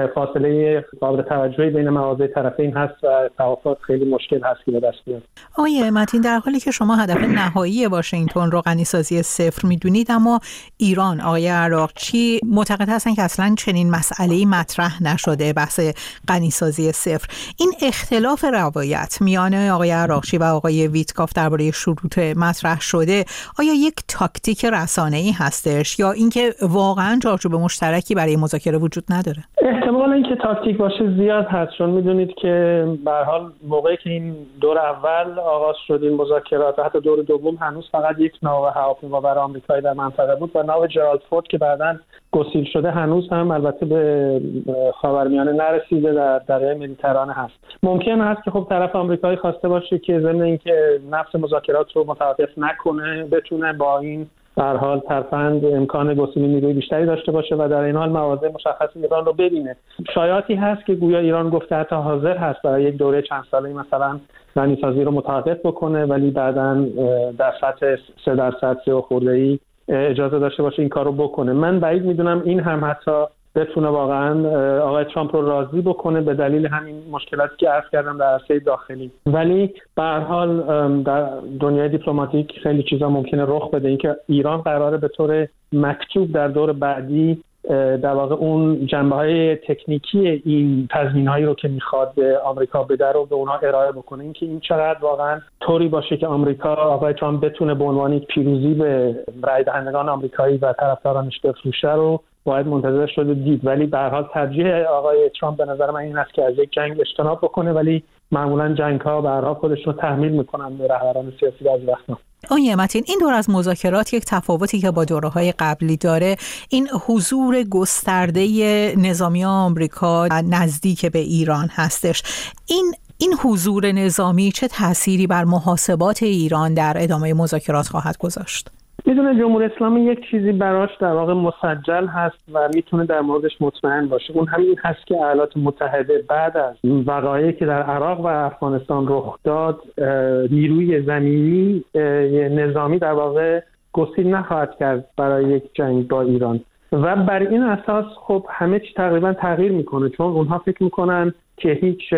فاصله قابل توجهی بین مواضع طرفین هست و توافق خیلی مشکل هست که به دست بیاد. آقای متین، در حالی که شما هدف نهایی واشنگتن رو غنیسازی صفر میدونید، اما ایران، آقای عراقچی معتقد هستن که اصلا چنین مسئله‌ای مطرح نشده، بحث غنیسازی صفر. این اختلاف روایت میان آقای عراقچی و آقای ویتکاف درباره شروط مطرح شده آیا یک تاکتیک رسانه‌ای هستش یا اینکه واقعا چارچوب مشترکی برای مذاکره وجود نداره؟ احتمال اینکه تاکتیک باشه زیاد هست، چون میدونید که به هر حال موقعی که این دور اول آغاز شد این مذاکرات، حتی دور دوم هنوز فقط یک ناو هواپیمابر آمریکایی در منطقه بود و ناو جرالد فورد که بعداً گسیل شده هنوز هم البته به خاورمیانه نرسیده، در دریای مدیترانه هست. ممکن هست که خب طرف آمریکایی خواسته باشه که ضمن اینکه نفس مذاکرات رو متوقف نکنه بتونه با این در حال ترفند امکان گسیل نیروی بیشتری داشته باشه و در این حال مواضع مشخص ایران رو ببینه. شایعاتی هست که گویا ایران گفته حتی حاضر هست برای یک دوره چند ساله‌ای مثلا غنیسازی رو متوقف بکنه، ولی بعداً در سطح سه درصد سه و خورده‌ای اجازه داشته باشه این کارو بکنه. من بعید میدونم این هم حتی بتونه واقعا آقای ترامپ رو راضی بکنه به دلیل همین مشکلاتی که عرض کردم در عرصه داخلی. ولی به هر حال در دنیای دیپلماتیک خیلی چیزا ممکنه رخ بده، اینکه ایران قراره به طور مکتوب در دور بعدی در واقع اون جنبه‌های تکنیکی این تضمین‌هایی رو که میخواد به آمریکا بده رو به اونها ارائه بکنه. اینکه این چقدر واقعا طوری باشه که آمریکا آقای ترامپ بتونه به عنوان یک پیروزی به رای دهندگان آمریکایی و طرفدارانش بفروشه رو باید منتظر شده دید. ولی به هر حال ترجیح آقای ترامپ به نظر من این است که از یک جنگ اجتناب بکنه، ولی معمولا جنگ‌ها به هر حال خودشون رو تحمیل میکنن به رهبران سیاسی بعضی وقتا. آقای متین، این دور از مذاکرات یک تفاوتی که با دوره‌های قبلی داره این حضور گسترده نظامی آمریکا نزدیک به ایران هستش. این این حضور نظامی چه تأثیری بر محاسبات ایران در ادامه مذاکرات خواهد گذاشت؟ میدونه جمهوری اسلامی یک چیزی براش در واقع مسجل هست و میتونه در موردش مطمئن باشه. اون همین هست که ایالات متحده بعد از وقایعی که در عراق و افغانستان رخ داد نیروی زمینی نظامی در واقع گسیل نخواهد کرد برای یک جنگ با ایران و بر این اساس خب همه چی تقریبا تغییر میکنه، چون اونها فکر میکنن که هیچ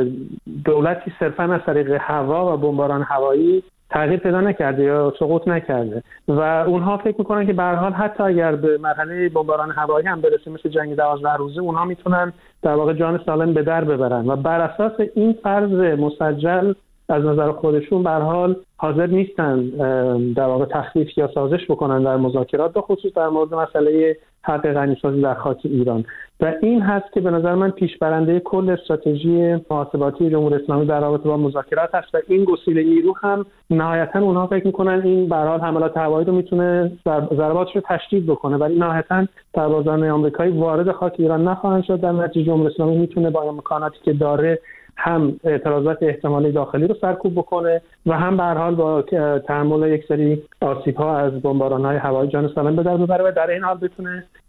دولتی صرفا از طریق هوا و بمباران هوایی تغییر پیدا نکرده یا سقوط نکرده و اونها فکر میکنن که به هر حال حتی اگر به مرحله بمباران هوایی هم برسه مثل جنگ دوازده روزه، اونها میتونن در واقع جان سالم به در ببرن و بر اساس این فرض مسجل از نظر خودشون به هر حال حاضر نیستن در واقع تخفیف یا سازش بکنن در مذاکرات، به خصوص در مورد مسئله حق غنیسازی در خاک ایران. و این هست که به نظر من پیشبرنده کل استراتژی محاسباتی جمهوری اسلامی در رابطه با مذاکرات هست و این گسیل نیرو هم نهایتا اونها فکر میکنن این به هر حال حملات هوایی رو میتونه ضرباتش رو تشدید بکنه، ولی نهایتا سربازان آمریکایی وارد خاک ایران نخواهند شد. در نتیجه جمهوری اسلامی میتونه با امکاناتی که داره هم اعتراضات احتمالی داخلی رو سرکوب بکنه و هم به هر حال با تحمل یک سری آسیب‌ها از بمباران‌های هوایی جان سالم به در ببره و در این حال بتونه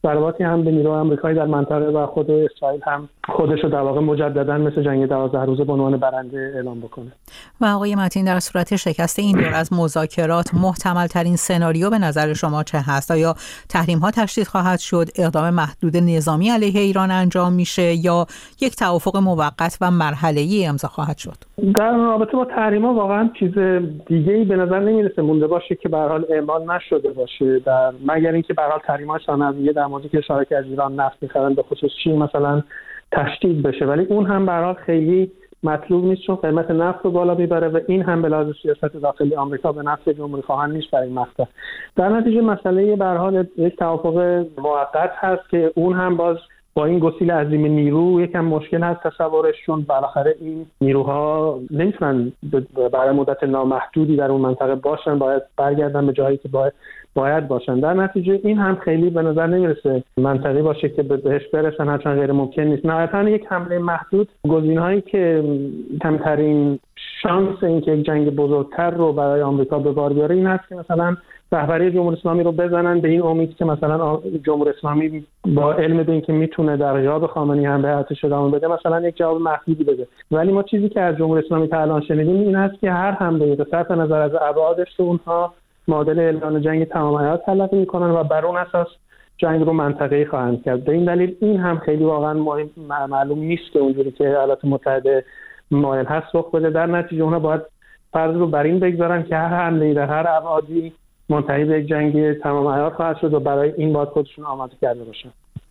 ضرباتی هم به نیروهای آمریکایی در منطقه و خود اسرائیل هم خودش رو در واقع مجددا مثل جنگ دوازده روزه به عنوان برنده اعلام بکنه. و آقای متین، در صورت شکست این دور از مذاکرات محتمل ترین سناریو به نظر شما چه هست؟ آیا تحریم ها تشدید خواهد شد، اقدام محدود نظامی علیه ایران انجام میشه یا یک توافق موقت و مرحله‌ای امضا خواهد شد؟ در رابطه با تحریم ها واقعا چیز دیگه‌ای به نظر نمیرسه مونده باشه که به هر حال اعمال نشده باشه، در مگر اینکه به هر حال تحریم ها ثانویه در موردی که اشاره از ایران نفت می‌خرن به خصوص چین مثلا تشدید بشه، ولی اون هم به هر حال خیلی مطلوب نیست چون قیمت نفت رو بالا میبره و این هم به لحاظ سیاست داخلی آمریکا به نفع جمهوری خواهان نیست در این مقطع. در نتیجه مسئله به هر حال یک توافق موقت هست که اون هم باز با این گسیل عظیم نیرو یکم مشکل هست تصورش، چون بالاخره این نیروها نمیتونن برای مدت نامحدودی در اون منطقه باشن، باید برگردن به جایی که باید باید باشن. در نتیجه این هم خیلی به نظر نمیرسه منطقی باشه که بهش برسن، هرچند غیر ممکن نیست. نهایتاً یک حمله محدود، گزینه‌هایی که کمترین شانس اینکه یک جنگ بزرگتر رو برای آمریکا به بار بیاره این هست که مثلا رهبری جمهوری اسلامی رو بزنن به این امید که مثلا جمهوری اسلامی با علم به اینکه میتونه در غیاب خامنه‌ای هم به حیاتش ادامه بده مثلا یک جواب محدودی بده. ولی ما چیزی که از جمهوری اسلامی تا الان شنیدیم این هست که هر حمله به صرف نظر از ابعادش رو اونها معادل اعلان جنگ تمام عیار تلقی میکنن و بر اون اساس جنگ رو منطقه‌ای خواهند کرد. به این دلیل این هم خیلی واقعا مهم معلوم نیست که اونجوری که ایالات متحده مایل هست رخ بده. در نتیجه اونها باید فرض رو بر این بگذارن که هر حمله‌ای در هر ابعادی منتهی به یک جنگ تمام عیار خواهد شد و برای این باید خودشون آماده کرده باشن.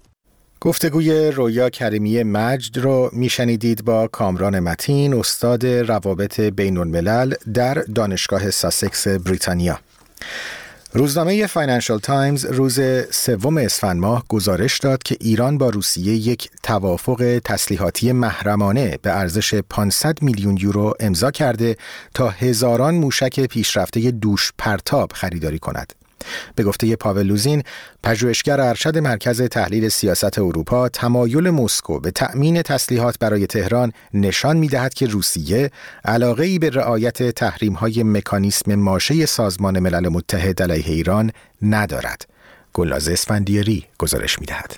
گفتگوی رویا کریمی مجد رو میشنیدید با کامران متین، استاد روابط بین الملل در دانشگاه ساسکس بریتانیا. روزنامه فاینانشال تایمز روز سوم اسفند ماه گزارش داد که ایران با روسیه یک توافق تسلیحاتی محرمانه به ارزش پانصد میلیون یورو امضا کرده تا هزاران موشک پیشرفته دوش پرتاب خریداری کند. به گفته پاول لوزین، پژوهشگر ارشد مرکز تحلیل سیاست اروپا، تمایل مسکو به تأمین تسلیحات برای تهران نشان می‌دهد که روسیه علاقه‌ای به رعایت تحریم‌های مکانیسم ماشه سازمان ملل متحد علیه ایران ندارد. گلناز اسفندیاری گزارش می‌دهد.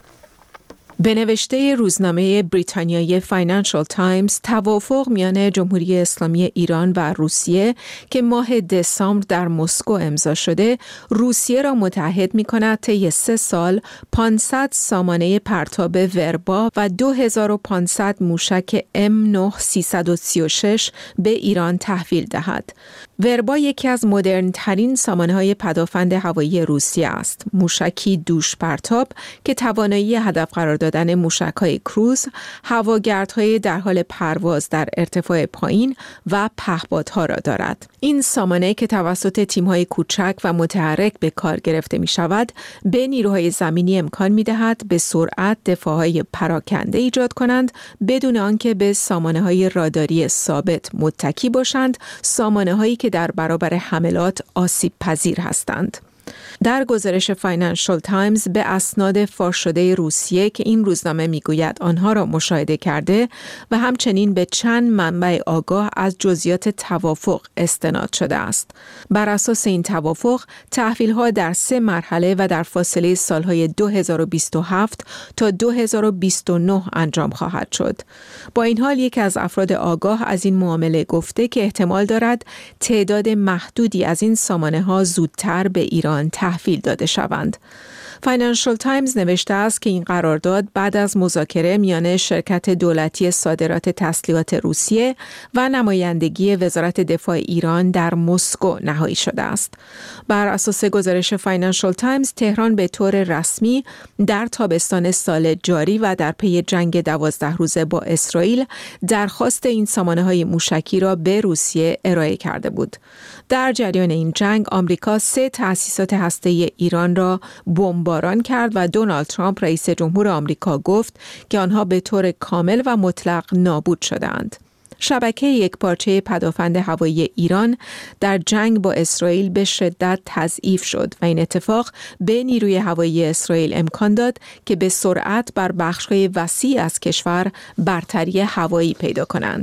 به نوشته روزنامه بریتانیایی فاینانشال تایمز، توافق میان جمهوری اسلامی ایران و روسیه که ماه دسامبر در مسکو امضا شده، روسیه را متحد می‌کند طی سه سال پانصد سامانه پرتاب وربا و دو هزار و پانصد موشک ام نه سیصد و سی و شش به ایران تحویل دهد. وربا یکی از مدرن‌ترین سامانه‌های پدافند هوایی روسیه است. موشکی دوش پرتاب که توانایی هدف قرار دادن موشک‌های کروز، هواگردهای در حال پرواز در ارتفاع پایین و پهپادها را دارد. این سامانه که توسط تیم‌های کوچک و متحرک به کار گرفته می‌شود، به نیروهای زمینی امکان می‌دهد به سرعت دفاع‌های پراکنده ایجاد کنند بدون آنکه به سامانه‌های راداری ثابت متکی باشند، سامانه‌هایی که در برابر حملات آسیب پذیر هستند. در گزارش فاینانشال تایمز به اسناد فاش شده روسیه که این روزنامه میگوید آنها را مشاهده کرده و همچنین به چند منبع آگاه از جزئیات توافق استناد شده است. بر اساس این توافق، تحویل‌ها در سه مرحله و در فاصله سالهای دو هزار و بیست و هفت تا دو هزار و بیست و نه انجام خواهد شد. با این حال یک از افراد آگاه از این معامله گفته که احتمال دارد تعداد محدودی از این سامانه‌ها زودتر به ایران تحویل داده شوند. فاینانشال تایمز نوشته است که این قرارداد بعد از مذاکره میان شرکت دولتی صادرات تسلیحات روسیه و نمایندگی وزارت دفاع ایران در مسکو نهایی شده است. بر اساس گزارش فاینانشال تایمز، تهران به طور رسمی در تابستان سال جاری و در پی جنگ دوازده روزه با اسرائیل درخواست این سامانه‌های موشکی را به روسیه ارائه کرده بود. در جریان این جنگ، آمریکا سه تأسیسات هسته‌ای ایران را بمباران کرد و دونالد ترامپ رئیس جمهور آمریکا گفت که آنها به طور کامل و مطلق نابود شدند. شبکه یکپارچه پدافند هوایی ایران در جنگ با اسرائیل به شدت تضعیف شد و این اتفاق به نیروی هوایی اسرائیل امکان داد که به سرعت بر بخش‌های وسیع از کشور برتری هوایی پیدا کنند.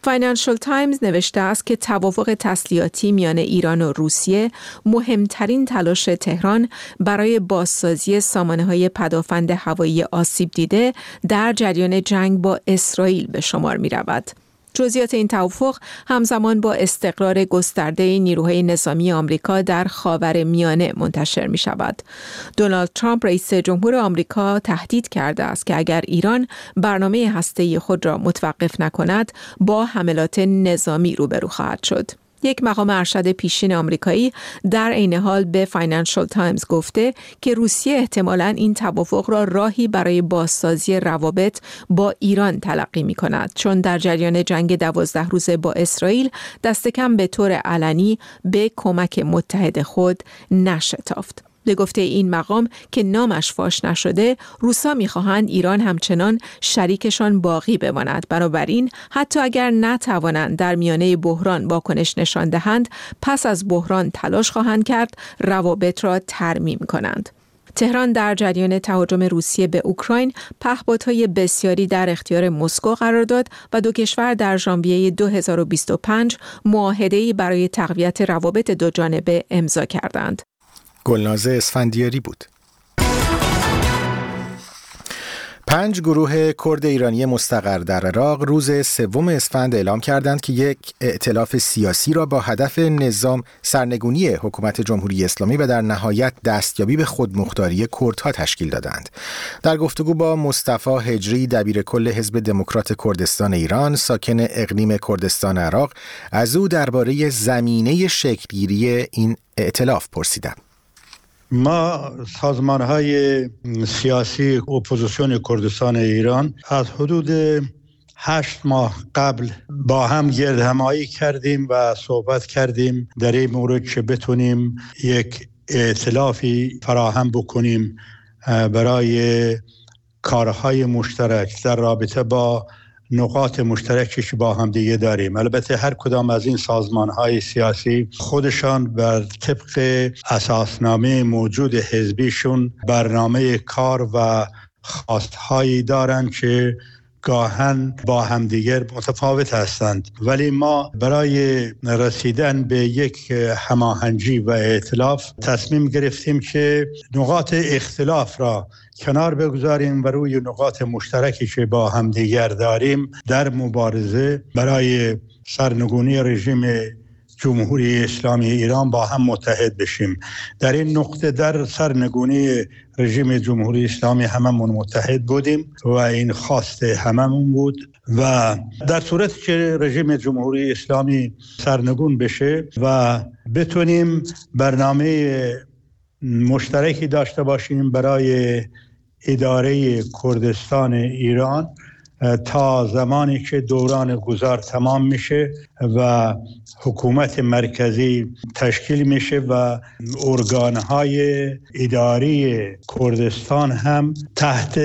فاینانشل تایمز نوشته است که توافق تسلیحاتی میان ایران و روسیه مهمترین تلاش تهران برای بازسازی سامانه‌های پدافند هوایی آسیب دیده در جریان جنگ با اسرائیل به شمار می‌رود. جزئیات این توافق همزمان با استقرار گسترده نیروهای نظامی آمریکا در خاورمیانه منتشر می شود. دونالد ترامپ رئیس جمهور آمریکا تهدید کرده است که اگر ایران برنامه هسته‌ای خود را متوقف نکند با حملات نظامی روبرو خواهد شد. یک مقام ارشد پیشین آمریکایی در عین حال به فاینانشل تایمز گفته که روسیه احتمالاً این توافق را راهی برای بازسازی روابط با ایران تلقی می کند، چون در جریان جنگ دوازده روزه با اسرائیل دست کم به طور علنی به کمک متحد خود نشتافت. به گفته این مقام که نامش فاش نشده، روسا می‌خواهند ایران همچنان شریکشان باقی بماند. بنابراین حتی اگر نتوانند در میانه بحران واکنش نشان دهند، پس از بحران تلاش خواهند کرد روابط را ترمیم کنند. تهران در جریان تهاجم روسیه به اوکراین پهپادهای بسیاری در اختیار مسکو قرار داد و دو کشور در ژانویه دو هزار و بیست و پنج معاهده‌ای برای تقویت روابط دو جانبه امضا کردند. گلنازه اسفندیاری بود. پنج گروه کرد ایرانی مستقر در عراق روز سوم اسفند اعلام کردند که یک ائتلاف سیاسی را با هدف نظام سرنگونی حکومت جمهوری اسلامی و در نهایت دستیابی به خودمختاری کردها تشکیل دادند. در گفتگو با مصطفی هجری دبیر کل حزب دموکرات کردستان ایران ساکن اقلیم کردستان عراق از او درباره زمینه شکلگیری این ائتلاف پرسیدم. ما سازمان‌های سیاسی اپوزیسیون کردستان ایران از حدود هشت ماه قبل با هم گرد همایی کردیم و صحبت کردیم در این مورد که بتونیم یک ائتلافی فراهم بکنیم برای کارهای مشترک در رابطه با نقاط مشترکی که با هم دیگه داریم. البته هر کدام از این سازمان‌های سیاسی خودشان بر طبق اساسنامه موجود حزبیشون برنامه کار و خواستهایی دارند که گاهن با همدیگر متفاوت هستند، ولی ما برای رسیدن به یک هماهنگی و ائتلاف تصمیم گرفتیم که نقاط اختلاف را کنار بگذاریم و روی نقاط مشترکی که با همدیگر داریم در مبارزه برای سرنگونی رژیم جمهوری اسلامی ایران با هم متحد بشیم. در این نقطه در سرنگونی رژیم جمهوری اسلامی هممون متحد بودیم و این خواست هممون بود و در صورتی که رژیم جمهوری اسلامی سرنگون بشه و بتونیم برنامه مشترکی داشته باشیم برای اداره کردستان ایران تا زمانی که دوران گذار تمام میشه و حکومت مرکزی تشکیل میشه و ارگانهای اداری کردستان هم تحت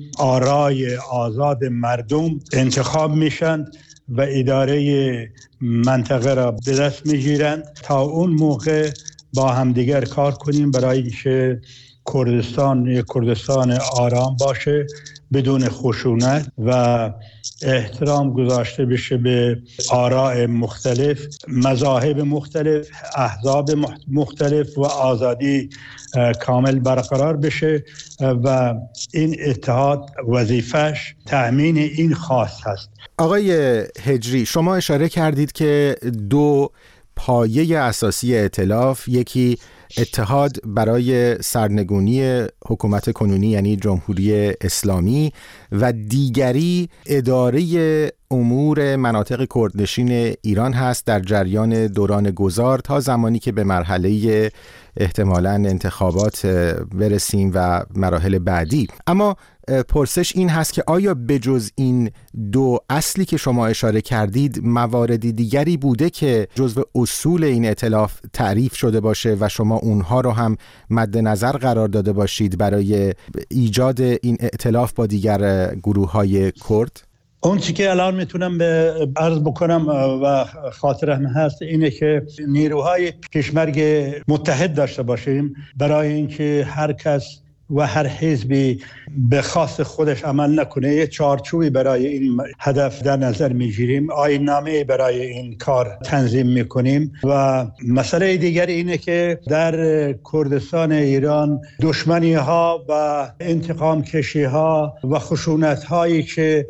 آرای آزاد مردم انتخاب میشن و اداره منطقه را به دست میگیرند. تا اون موقع با همدیگر کار کنیم برای اینکه کردستان یک کردستان آرام باشه، بدون خشونت و احترام گذاشته بشه به آراء مختلف، مذاهب مختلف، احزاب مختلف و آزادی کامل برقرار بشه و این اتحاد وظیفش تأمین این خواست هست. آقای هجری، شما اشاره کردید که دو پایه اساسی ائتلاف، یکی اتحاد برای سرنگونی حکومت کنونی یعنی جمهوری اسلامی و دیگری اداره امور مناطق کردنشین ایران هست در جریان دوران گذار تا زمانی که به مرحله احتمالاً انتخابات برسیم و مراحل بعدی. اما پرسش این هست که آیا بجز این دو اصلی که شما اشاره کردید مواردی دیگری بوده که جزو اصول این ائتلاف تعریف شده باشه و شما اونها رو هم مد نظر قرار داده باشید برای ایجاد این ائتلاف با دیگر گروه‌های کرد؟ اون چی که الان میتونم به عرض بکنم و خاطرم هست اینه که نیروهای پیشمرگ متحد داشته باشیم برای اینکه هر کس و هر حزبی به خاص خودش عمل نکنه. یه چارچوبی برای این هدف در نظر میگیریم، آیین‌نامه برای این کار تنظیم میکنیم. و مسئله دیگر اینه که در کردستان ایران دشمنی ها و انتقام کشی ها و خشونت هایی که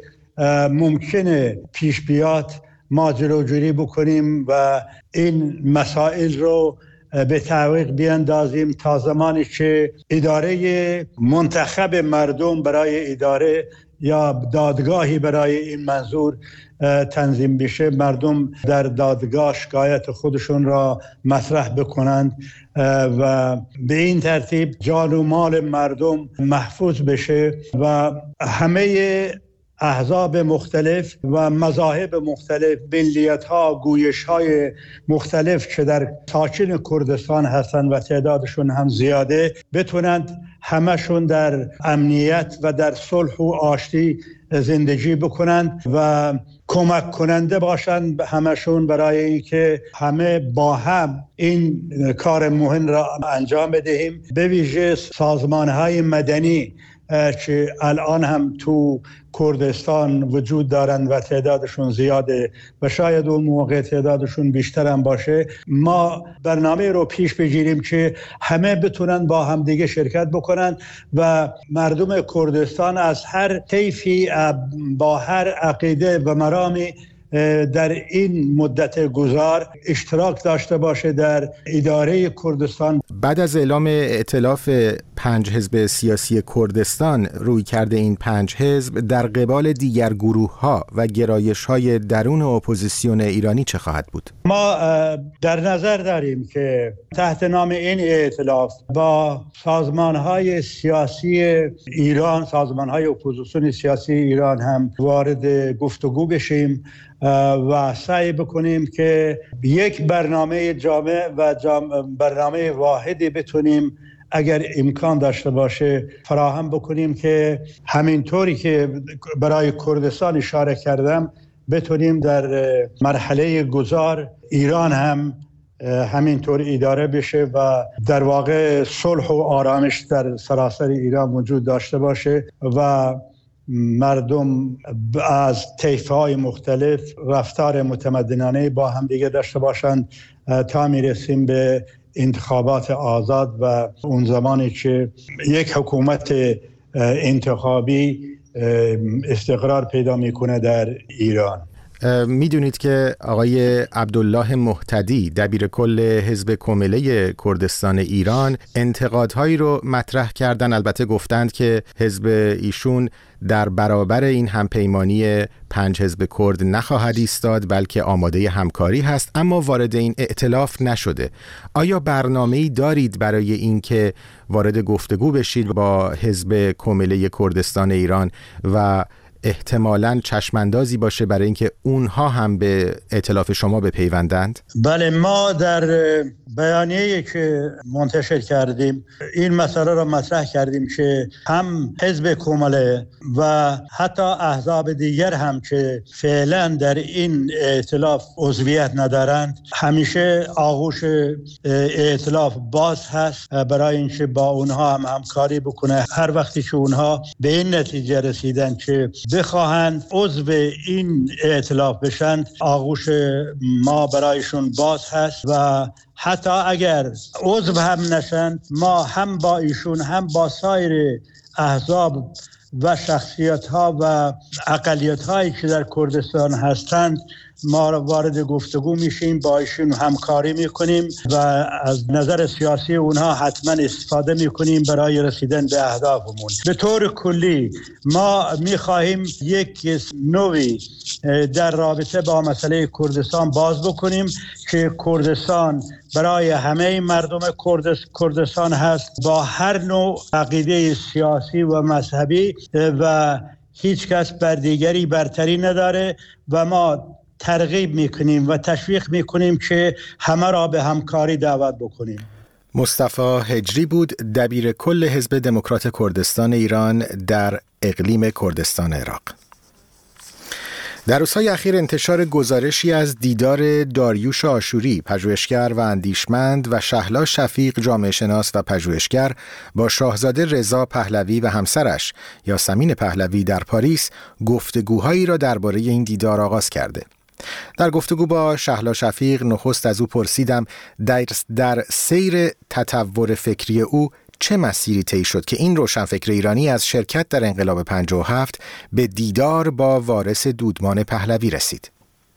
ممکنه پیش بیاد ما جلوگیری بکنیم و این مسائل رو به تعویق بیاندازیم تا زمانی که اداره منتخب مردم برای اداره یا دادگاهی برای این منظور تنظیم بشه، مردم در دادگاه شکایت خودشون را مطرح بکنند و به این ترتیب جان و مال مردم محفوظ بشه و همه احزاب مختلف و مذاهب مختلف، ملیت‌ها، گویش‌های مختلف که در ساکن کردستان هستند و تعدادشون هم زیاده، بتونند همشون در امنیت و در صلح و آشتی زندگی بکنند و کمک کننده باشند همشون برای اینکه همه با هم این کار مهم را انجام بدهیم. به ویژه سازمان‌های مدنی که الان هم تو کردستان وجود دارند و تعدادشون زیاده و شاید اون موقع تعدادشون بیشتر هم باشه، ما برنامه رو پیش بگیریم که همه بتونن با هم دیگه شرکت بکنن و مردم کردستان از هر طیفی با هر عقیده و مرامی در این مدت گذار اشتراک داشته باشه در اداره کردستان. بعد از اعلام ائتلاف پنج حزب سیاسی کردستان، روی کرده این پنج حزب در قبال دیگر گروه ها و گرایش های درون اپوزیسیون ایرانی چه خواهد بود؟ ما در نظر داریم که تحت نام این ائتلاف با سازمان های سیاسی ایران، سازمان های اپوزیسیون سیاسی ایران هم وارد گفتگو بشیم و سعی بکنیم که یک برنامه جامع و جامع برنامه واحدی بتونیم اگر امکان داشته باشه فراهم بکنیم که همینطوری که برای کردستان اشاره کردم بتونیم در مرحله گذار ایران هم همینطور اداره بشه و در واقع صلح و آرامش در سراسر ایران وجود داشته باشه و مردم از طیف‌های مختلف رفتار متمدنانه با هم دیگه داشته باشند تا میرسیم به انتخابات آزاد و اون زمانی که یک حکومت انتخابی استقرار پیدا میکنه در ایران. میدونید که آقای عبدالله مهتدی دبیر کل حزب کمیله کردستان ایران انتقادهایی رو مطرح کردن، البته گفتند که حزب ایشون در برابر این همپیمانی پنج حزب کرد نخواهد ایستاد بلکه آماده همکاری هست، اما وارد این ائتلاف نشده. آیا برنامه‌ای دارید برای اینکه وارد گفتگو بشید با حزب کمیله کردستان ایران و احتمالاً چشماندازی باشه برای اینکه اونها هم به ائتلاف شما بپیوندند؟ بله، ما در بیانیه‌ای که منتشر کردیم این مسئله را مطرح کردیم که هم حزب کمیله و حتی احزاب دیگر هم که فعلا در این ائتلاف عضویت ندارند همیشه آغوش ائتلاف باز هست برای اینکه با اونها هم همکاری بکنه. هر وقتی که اونها به این نتیجه رسیدن که بخواهند عضو این ائتلاف بشن، آغوش ما برایشون باز هست و حتی اگر عضو هم نشن ما هم با ایشون هم با سایر احزاب و شخصیت ها و اقلیت هایی که در کردستان هستند ما وارد گفتگو میشیم، با ایشون همکاری میکنیم و از نظر سیاسی اونها حتما استفاده میکنیم برای رسیدن به اهدافمون. به طور کلی ما میخواهیم یک نوعی در رابطه با مسئله کردستان باز بکنیم که کردستان برای همه مردم کردستان هست با هر نوع عقیده سیاسی و مذهبی و هیچ کس بر دیگری برتری نداره و ما ترغیب میکنیم و تشویق میکنیم که همه را به همکاری دعوت بکنیم. مصطفی هجری بود، دبیر کل حزب دموکرات کردستان ایران در اقلیم کردستان عراق. در روزهای اخیر انتشار گزارشی از دیدار داریوش آشوری، پژوهشگر و اندیشمند، و شهلا شفیق، جامعه شناس و پژوهشگر، با شاهزاده رضا پهلوی و همسرش یاسمین پهلوی در پاریس گفتگوهایی را درباره این دیدار آغاز کرده. در گفتگو با شهلا شفیق نخست از او پرسیدم در, در سیر تطور فکری او چه مسیری طی شد که این روشنفکر ایرانی از شرکت در انقلاب پنجاه و هفت به دیدار با وارث دودمان پهلوی رسید.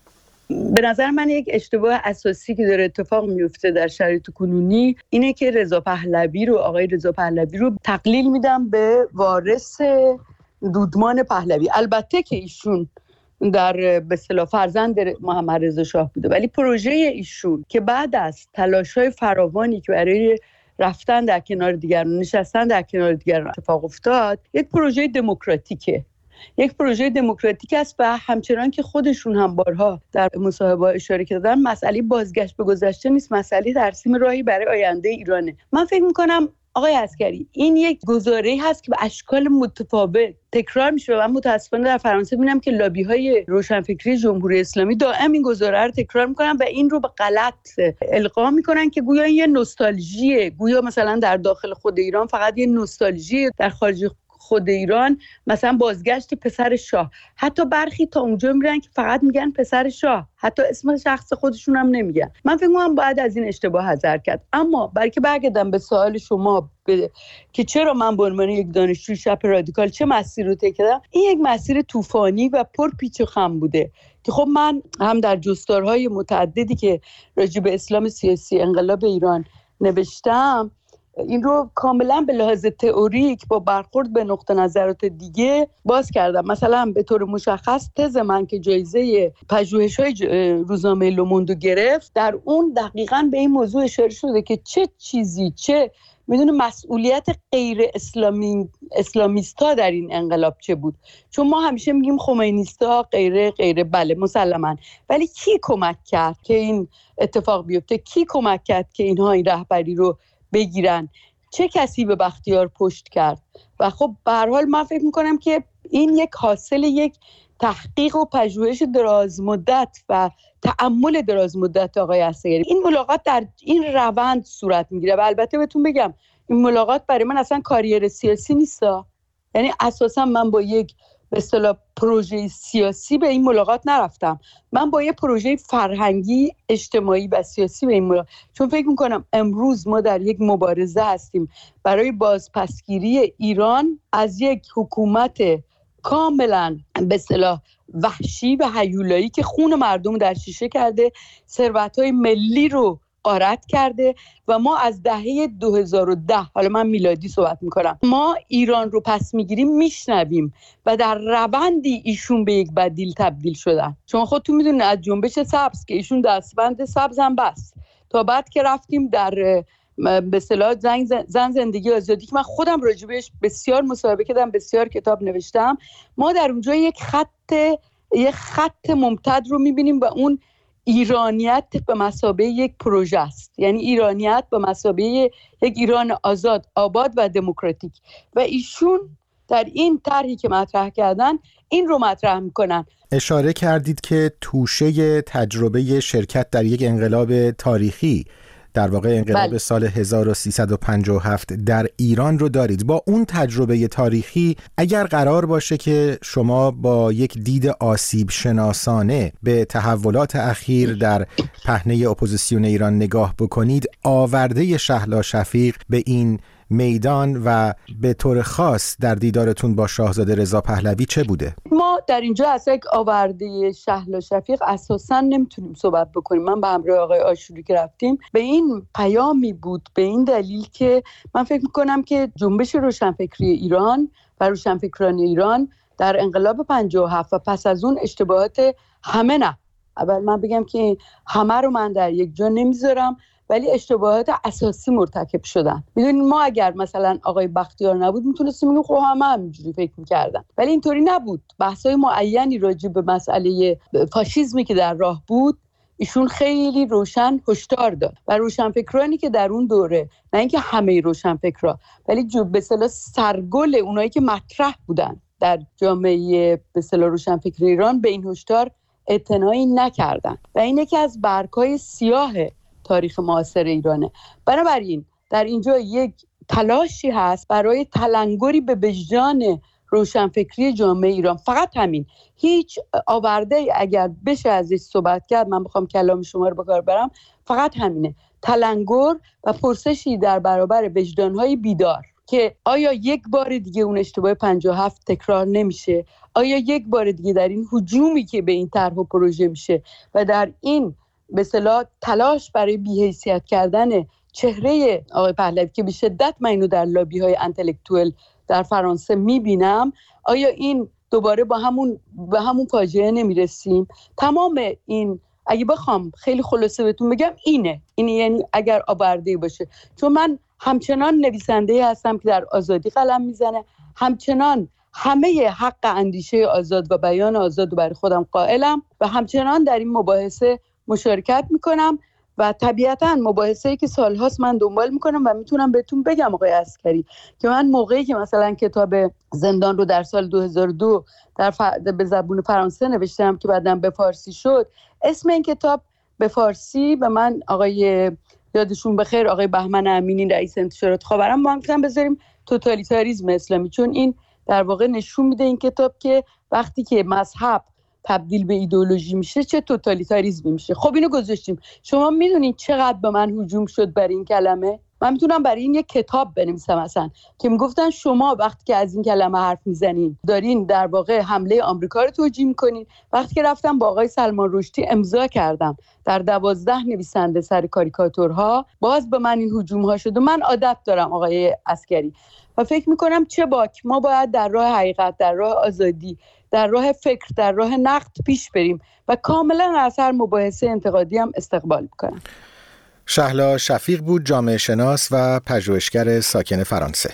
به نظر من یک اشتباه اساسی که داره اتفاق میفته در شرایط کنونی اینه که رضا پهلوی رو آقای رضا پهلوی رو تقلیل میدم به وارث دودمان پهلوی. البته که ایشون در به اصطلاح فرزند محمد رضا شاه بوده، ولی پروژه ایشون که بعد از تلاش‌های فراوانی که برای رفتن در کنار دیگران، نشستن در کنار دیگران اتفاق افتاد، یک پروژه دموکراتیکه. یک پروژه دموکراتیک است و همچنان که خودشون هم بارها در مصاحبه اشاره کردن، مسئله بازگشت به گذشته نیست، مسئله ترسیم راهی برای آینده ایرانه. من فکر می‌کنم آقای عسگری این یک گزاره‌ای هست که به اشکال متفاوت تکرار میشه و من متاسفانه در فرانسه می‌بینم که لابی‌های روشنفکری جمهوری اسلامی دائم این گزاره رو تکرار می‌کنن و این رو به غلط القا می‌کنن که گویا این یه نوستالژیه، گویا مثلا در داخل خود ایران فقط یه نوستالژی، در خارج خود ایران مثلا بازگشت پسر شاه. حتی برخی تا اونجا میرن که فقط میگن پسر شاه، حتی اسم شخص خودشون هم نمیگن. من فکر می‌کنم باید از این اشتباه حذر کرد. اما برای که برگردم به سوال شما ب... که چرا من به عنوان یک دانشجوی چپ رادیکال چه مسیر رو طی کردم، این یک مسیر طوفانی و پر پیچ و خم بوده که خب من هم در جستارهای متعددی که راجع به اسلام سیاسی انقلاب ایران نوشتم این رو کاملا به لحاظ تئوریک با برخورد به نقطه نظرات دیگه باز کردم. مثلا به طور مشخص تز من که جایزه پژوهش‌های روزنامه لوموندو گرفت، در اون دقیقاً به این موضوع اشاره شده که چه چیزی، چه میدونه مسئولیت غیر اسلامی اسلامیستا در این انقلاب چه بود. چون ما همیشه میگیم خمینیستا غیره غیره، بله مسلماً، ولی کی کمک کرد که این اتفاق بیفته؟ کی کمک کرد که اینها این رهبری رو بگیرن؟ چه کسی به بختیار پشت کرد؟ و خب به هر حال من فکر میکنم که این یک حاصل یک تحقیق و پژوهش دراز مدت و تأمل دراز مدت آقای عسگری. این ملاقات در این روند صورت میگیره و البته بهتون بگم این ملاقات برای من اصلا کاریر سیاسی نیست، یعنی اساسا من با یک به اصطلاح پروژه سیاسی به این ملاقات نرفتم، من با یه پروژه فرهنگی، اجتماعی و سیاسی به این ملاقات، چون فکر میکنم امروز ما در یک مبارزه هستیم برای بازپسگیری ایران از یک حکومت کاملا به اصطلاح وحشی و هیولایی که خون مردم در شیشه کرده، ثروت‌های ملی رو غارت کرده و ما از دهه دو هزار و ده، حالا من میلادی صحبت میکنم، ما ایران رو پس میگیریم میشنویم و در روندی ایشون به یک بدیل تبدیل شدن. چون خودتون میدونید از جنبش سبز که ایشون دستبند سبز هم بست تا بعد که رفتیم در به اصطلاح زن زندگی آزادی که من خودم راجبش بسیار مصاحبه کردم، بسیار کتاب نوشتم، ما در اونجا یک خط یک خط ممتد رو میبینیم و اون ایرانیت به مثابه یک پروژه است، یعنی ایرانیت به مثابه یک ایران آزاد، آباد و دموکراتیک و ایشون در این طرحی که مطرح کردن این رو مطرح میکنن. اشاره کردید که توشه تجربه شرکت در یک انقلاب تاریخی، در واقع انقلاب بله. سال هزار و سیصد و پنجاه و هفت در ایران رو دارید. با اون تجربه تاریخی اگر قرار باشه که شما با یک دید آسیب شناسانه به تحولات اخیر در پهنه اپوزیسیون ایران نگاه بکنید، آورده شهلا شفیق به این میدان و به طور خاص در دیدارتون با شاهزاده رضا پهلوی چه بوده؟ ما در اینجا از یک آورده شهلا شفیق اساساً نمیتونیم صحبت بکنیم. من به همراه آقای آشوری که رفتیم به این پیامی بود، به این دلیل که من فکر میکنم که جنبش روشنفکری ایران و روشنفکران ایران در انقلاب پنجاه و هفت و پس از اون اشتباهات همه، نه اول من بگم که همه رو من در یک جا نمیذارم، ولی اشتباهات اساسی مرتکب شدن. میدونید ما اگر مثلا آقای بختیار نبود میتونستیم بگیم خب همه همینجوری فکر میکردن، ولی اینطوری نبود. بحث‌های معینی راجع به مسئله فاشیسمی که در راه بود ایشون خیلی روشن هشدار داد و روشنفکرانی که در اون دوره، نه اینکه همه روشنفکرا، ولی به اصطلاح سرگل اونایی که مطرح بودن در جامعه به اصطلاح روشنفکر ایران به این هشدار اعتنایی نکردن و این یکی از برگ‌های سیاه تاریخ معاصر ایرانه. بنابراین در اینجا یک تلاشی هست برای تلنگری به وجدان روشنفکری جامعه ایران، فقط همین. هیچ آورده اگر بشه ازش صحبت کرد، من بخوام کلام شما رو به کار برم، فقط همینه، تلنگر و پرسشی در برابر وجدان‌های بیدار که آیا یک بار دیگه اون اشتباه پنجاه و هفت تکرار نمیشه؟ آیا یک بار دیگه در این هجومی که به این طرح و پروژه میشه و در این به اصطلاح تلاش برای بی‌حیثیت کردن چهره آقای پهلوی که به شدت من اینو در لابی‌های انتلکتوئل در فرانسه میبینم، آیا این دوباره با همون به همون فاجعه نمیرسیم؟ تمام این اگه بخوام خیلی خلاصه بهتون بگم اینه این یعنی اگر آورده باشه، چون من همچنان نویسنده هستم که در آزادی قلم میزنه، همچنان همه حق اندیشه آزاد و بیان آزاد رو برای خودم قائلم و همچنان در این مباحثه مشارکت میکنم و طبیعتاً مباحثه‌ای که سالهاست من دنبال میکنم و میتونم بهتون بگم آقای عسکری که من موقعی که مثلا کتاب زندان رو در سال دو هزار و دو در ف... به زبان فرانسه نوشتم که بعداً به فارسی شد، اسم این کتاب به فارسی به من آقای یادشون بخیر آقای بهمن امینی رئیس انتشارات خاورم با هم گفتن بذاریم توتالیتاریسم اسلامی، چون این در واقع نشون میده این کتاب که وقتی که مذهب تبدیل به ایدئولوژی میشه چه توتالیتاریسمی میشه. خب اینو گذاشتیم. شما میدونید چقدر به من هجوم شد برای این کلمه؟ من میتونم برای این یک کتاب بنویسم اصلا که میگفتن شما وقتی که از این کلمه حرف میزنین دارین در واقع حمله آمریکا رو توجیه میکنین. وقتی که رفتم با آقای سلمان رشدی امضا کردم در دوازده نویسنده سر کاریکاتورها، باز به من این هجوم ها شد و من عادت دارم آقای عسکری و فکر میکنم چه باک ما باید در راه حقیقت، در راه آزادی، در راه فکر، در راه نقد پیش بریم و کاملا از هر مباحثه انتقادی هم استقبال بکنم. شهلا شفیق بود، جامعه شناس و پژوهشگر ساکن فرانسه.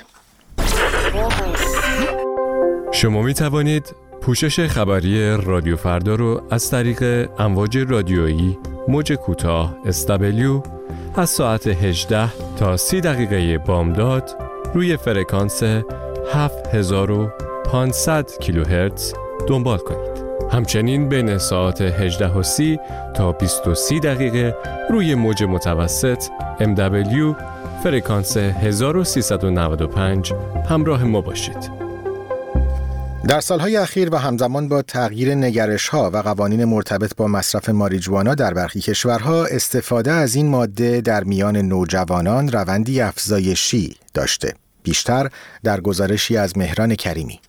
شما می توانید پوشش خبری رادیو فردا رو از طریق امواج رادیویی موج کوتاه اس دبلیو از ساعت هجده تا سی دقیقه بامداد روی فرکانس هفت هزار و پانصد کیلوهرتز دنبال کنید. همچنین بین ساعت هجده و سی تا بیست و سه دقیقه روی موج متوسط ام دبلیو فرکانس هزار و سیصد و نود و پنج همراه ما باشید. در سالهای اخیر و همزمان با تغییر نگرش‌ها و قوانین مرتبط با مصرف ماریجوانا در برخی کشورها، استفاده از این ماده در میان نوجوانان روندی افزایشی داشته. بیشتر در گزارشی از مهران کریمی.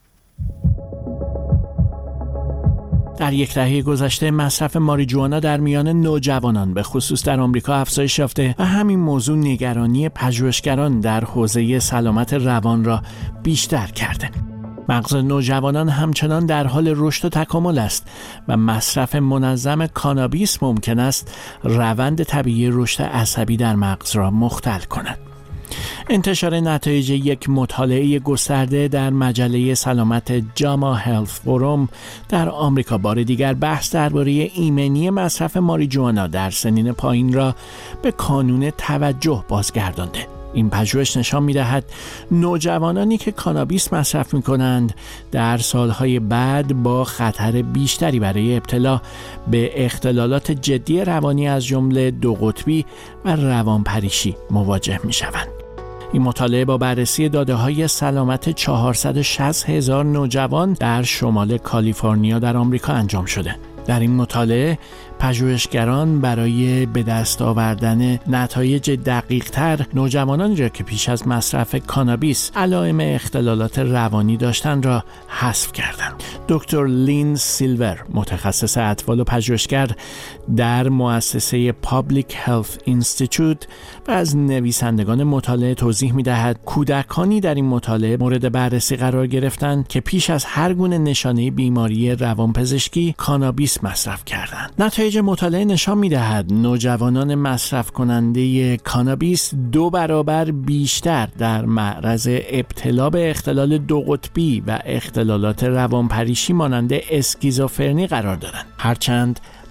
در یک دهه گذشته مصرف ماریجوانا در میان نوجوانان به خصوص در آمریکا افزایش یافته و همین موضوع نگرانی پژوهشگران در حوزه سلامت روان را بیشتر کرده. مغز نوجوانان همچنان در حال رشد و تکامل است و مصرف منظم کانابیس ممکن است روند طبیعی رشد عصبی در مغز را مختل کند. انتشار نتایج یک مطالعه گسترده در مجله سلامت جاما هلث فوروم در آمریکا بار دیگر بحث درباره ایمنی مصرف ماریجوانا در سنین پایین را به کانون توجه بازگردانده. این پژوهش نشان می‌دهد نوجوانانی که کانابیس مصرف می‌کنند در سالهای بعد با خطر بیشتری برای ابتلا به اختلالات جدی روانی از جمله دو قطبی و روانپریشی مواجه می‌شوند. این مطالعه با بررسی داده‌های سلامت چهارصد و شصت هزار نوجوان در شمال کالیفرنیا در آمریکا انجام شده. در این مطالعه پژوهشگران برای به دست آوردن نتایج دقیق‌تر نوجوانانی را که پیش از مصرف کانابیس علائم اختلالات روانی داشتند را حذف کردند. دکتر لین سیلور، متخصص اطفال و پژوهشگر در مؤسسه پابلیک هلث اینستیتوت و از نویسندگان مطالعه توضیح می‌دهد کودکانی در این مطالعه مورد بررسی قرار گرفتند که پیش از هر گونه نشانه بیماری روانپزشکی کانابیس مصرف کردند. نتایج مطالعه نشان می‌دهد نوجوانان مصرف کننده کانابیس دو برابر بیشتر در معرض ابتلا به اختلال دو قطبی و اختلالات روانپریشی مانند اسکیزوفرنی قرار دارند. هرچند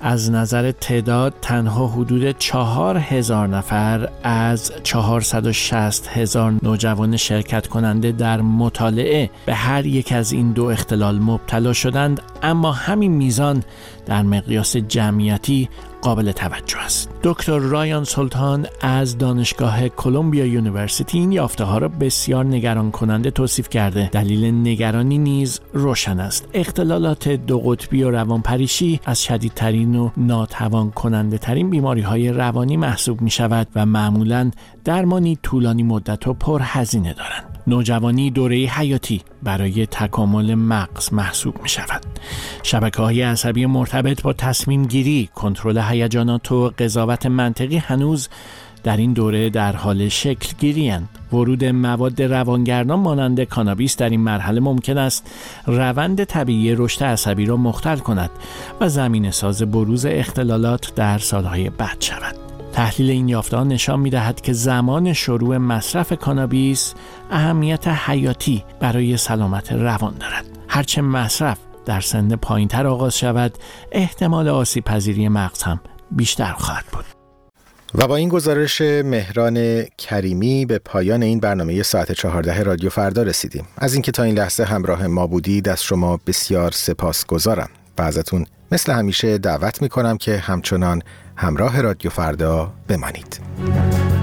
از نظر تعداد تنها حدود چهار هزار نفر از چهارصد و شصت هزار نوجوان شرکت کننده در مطالعه به هر یک از این دو اختلال مبتلا شدند، اما همین میزان در مقیاس جمعیتی قابل توجه است. دکتر رایان سلطان از دانشگاه کلمبیا یونیورسیتی این یافته ها را بسیار نگران کننده توصیف کرده. دلیل نگرانی نیز روشن است. اختلالات دو قطبی و روانپریشی از شدیدترین و ناتوان کننده ترین بیماری های روانی محسوب می شود و معمولاً درمانی طولانی مدت و پرهزینه دارند. نوجوانی دوره حیاتی برای تکامل مغز محسوب می شود. شبکه‌های عصبی مرتبط با تصمیم گیری، کنترل هیجانات و قضاوت منطقی هنوز در این دوره در حال شکل گیری اند. ورود مواد روانگردان مانند کانابیس در این مرحله ممکن است روند طبیعی رشد عصبی را مختل کند و زمینه ساز بروز اختلالات در سالهای بعد شود. تحلیل این یافته‌ها نشان می‌دهد که زمان شروع مصرف کانابیس اهمیت حیاتی برای سلامت روان دارد. هرچه مصرف در سن پایین‌تر آغاز شود، احتمال آسیب پذیری مغز هم بیشتر خواهد بود. و با این گزارش مهران کریمی به پایان این برنامه ساعت چهارده رادیو فردا رسیدیم. از اینکه تا این لحظه همراه ما بودید از شما بسیار سپاسگزارم و ازتون مثل همیشه دعوت می‌کنم که همچنان همراه رادیو فردا بمانید.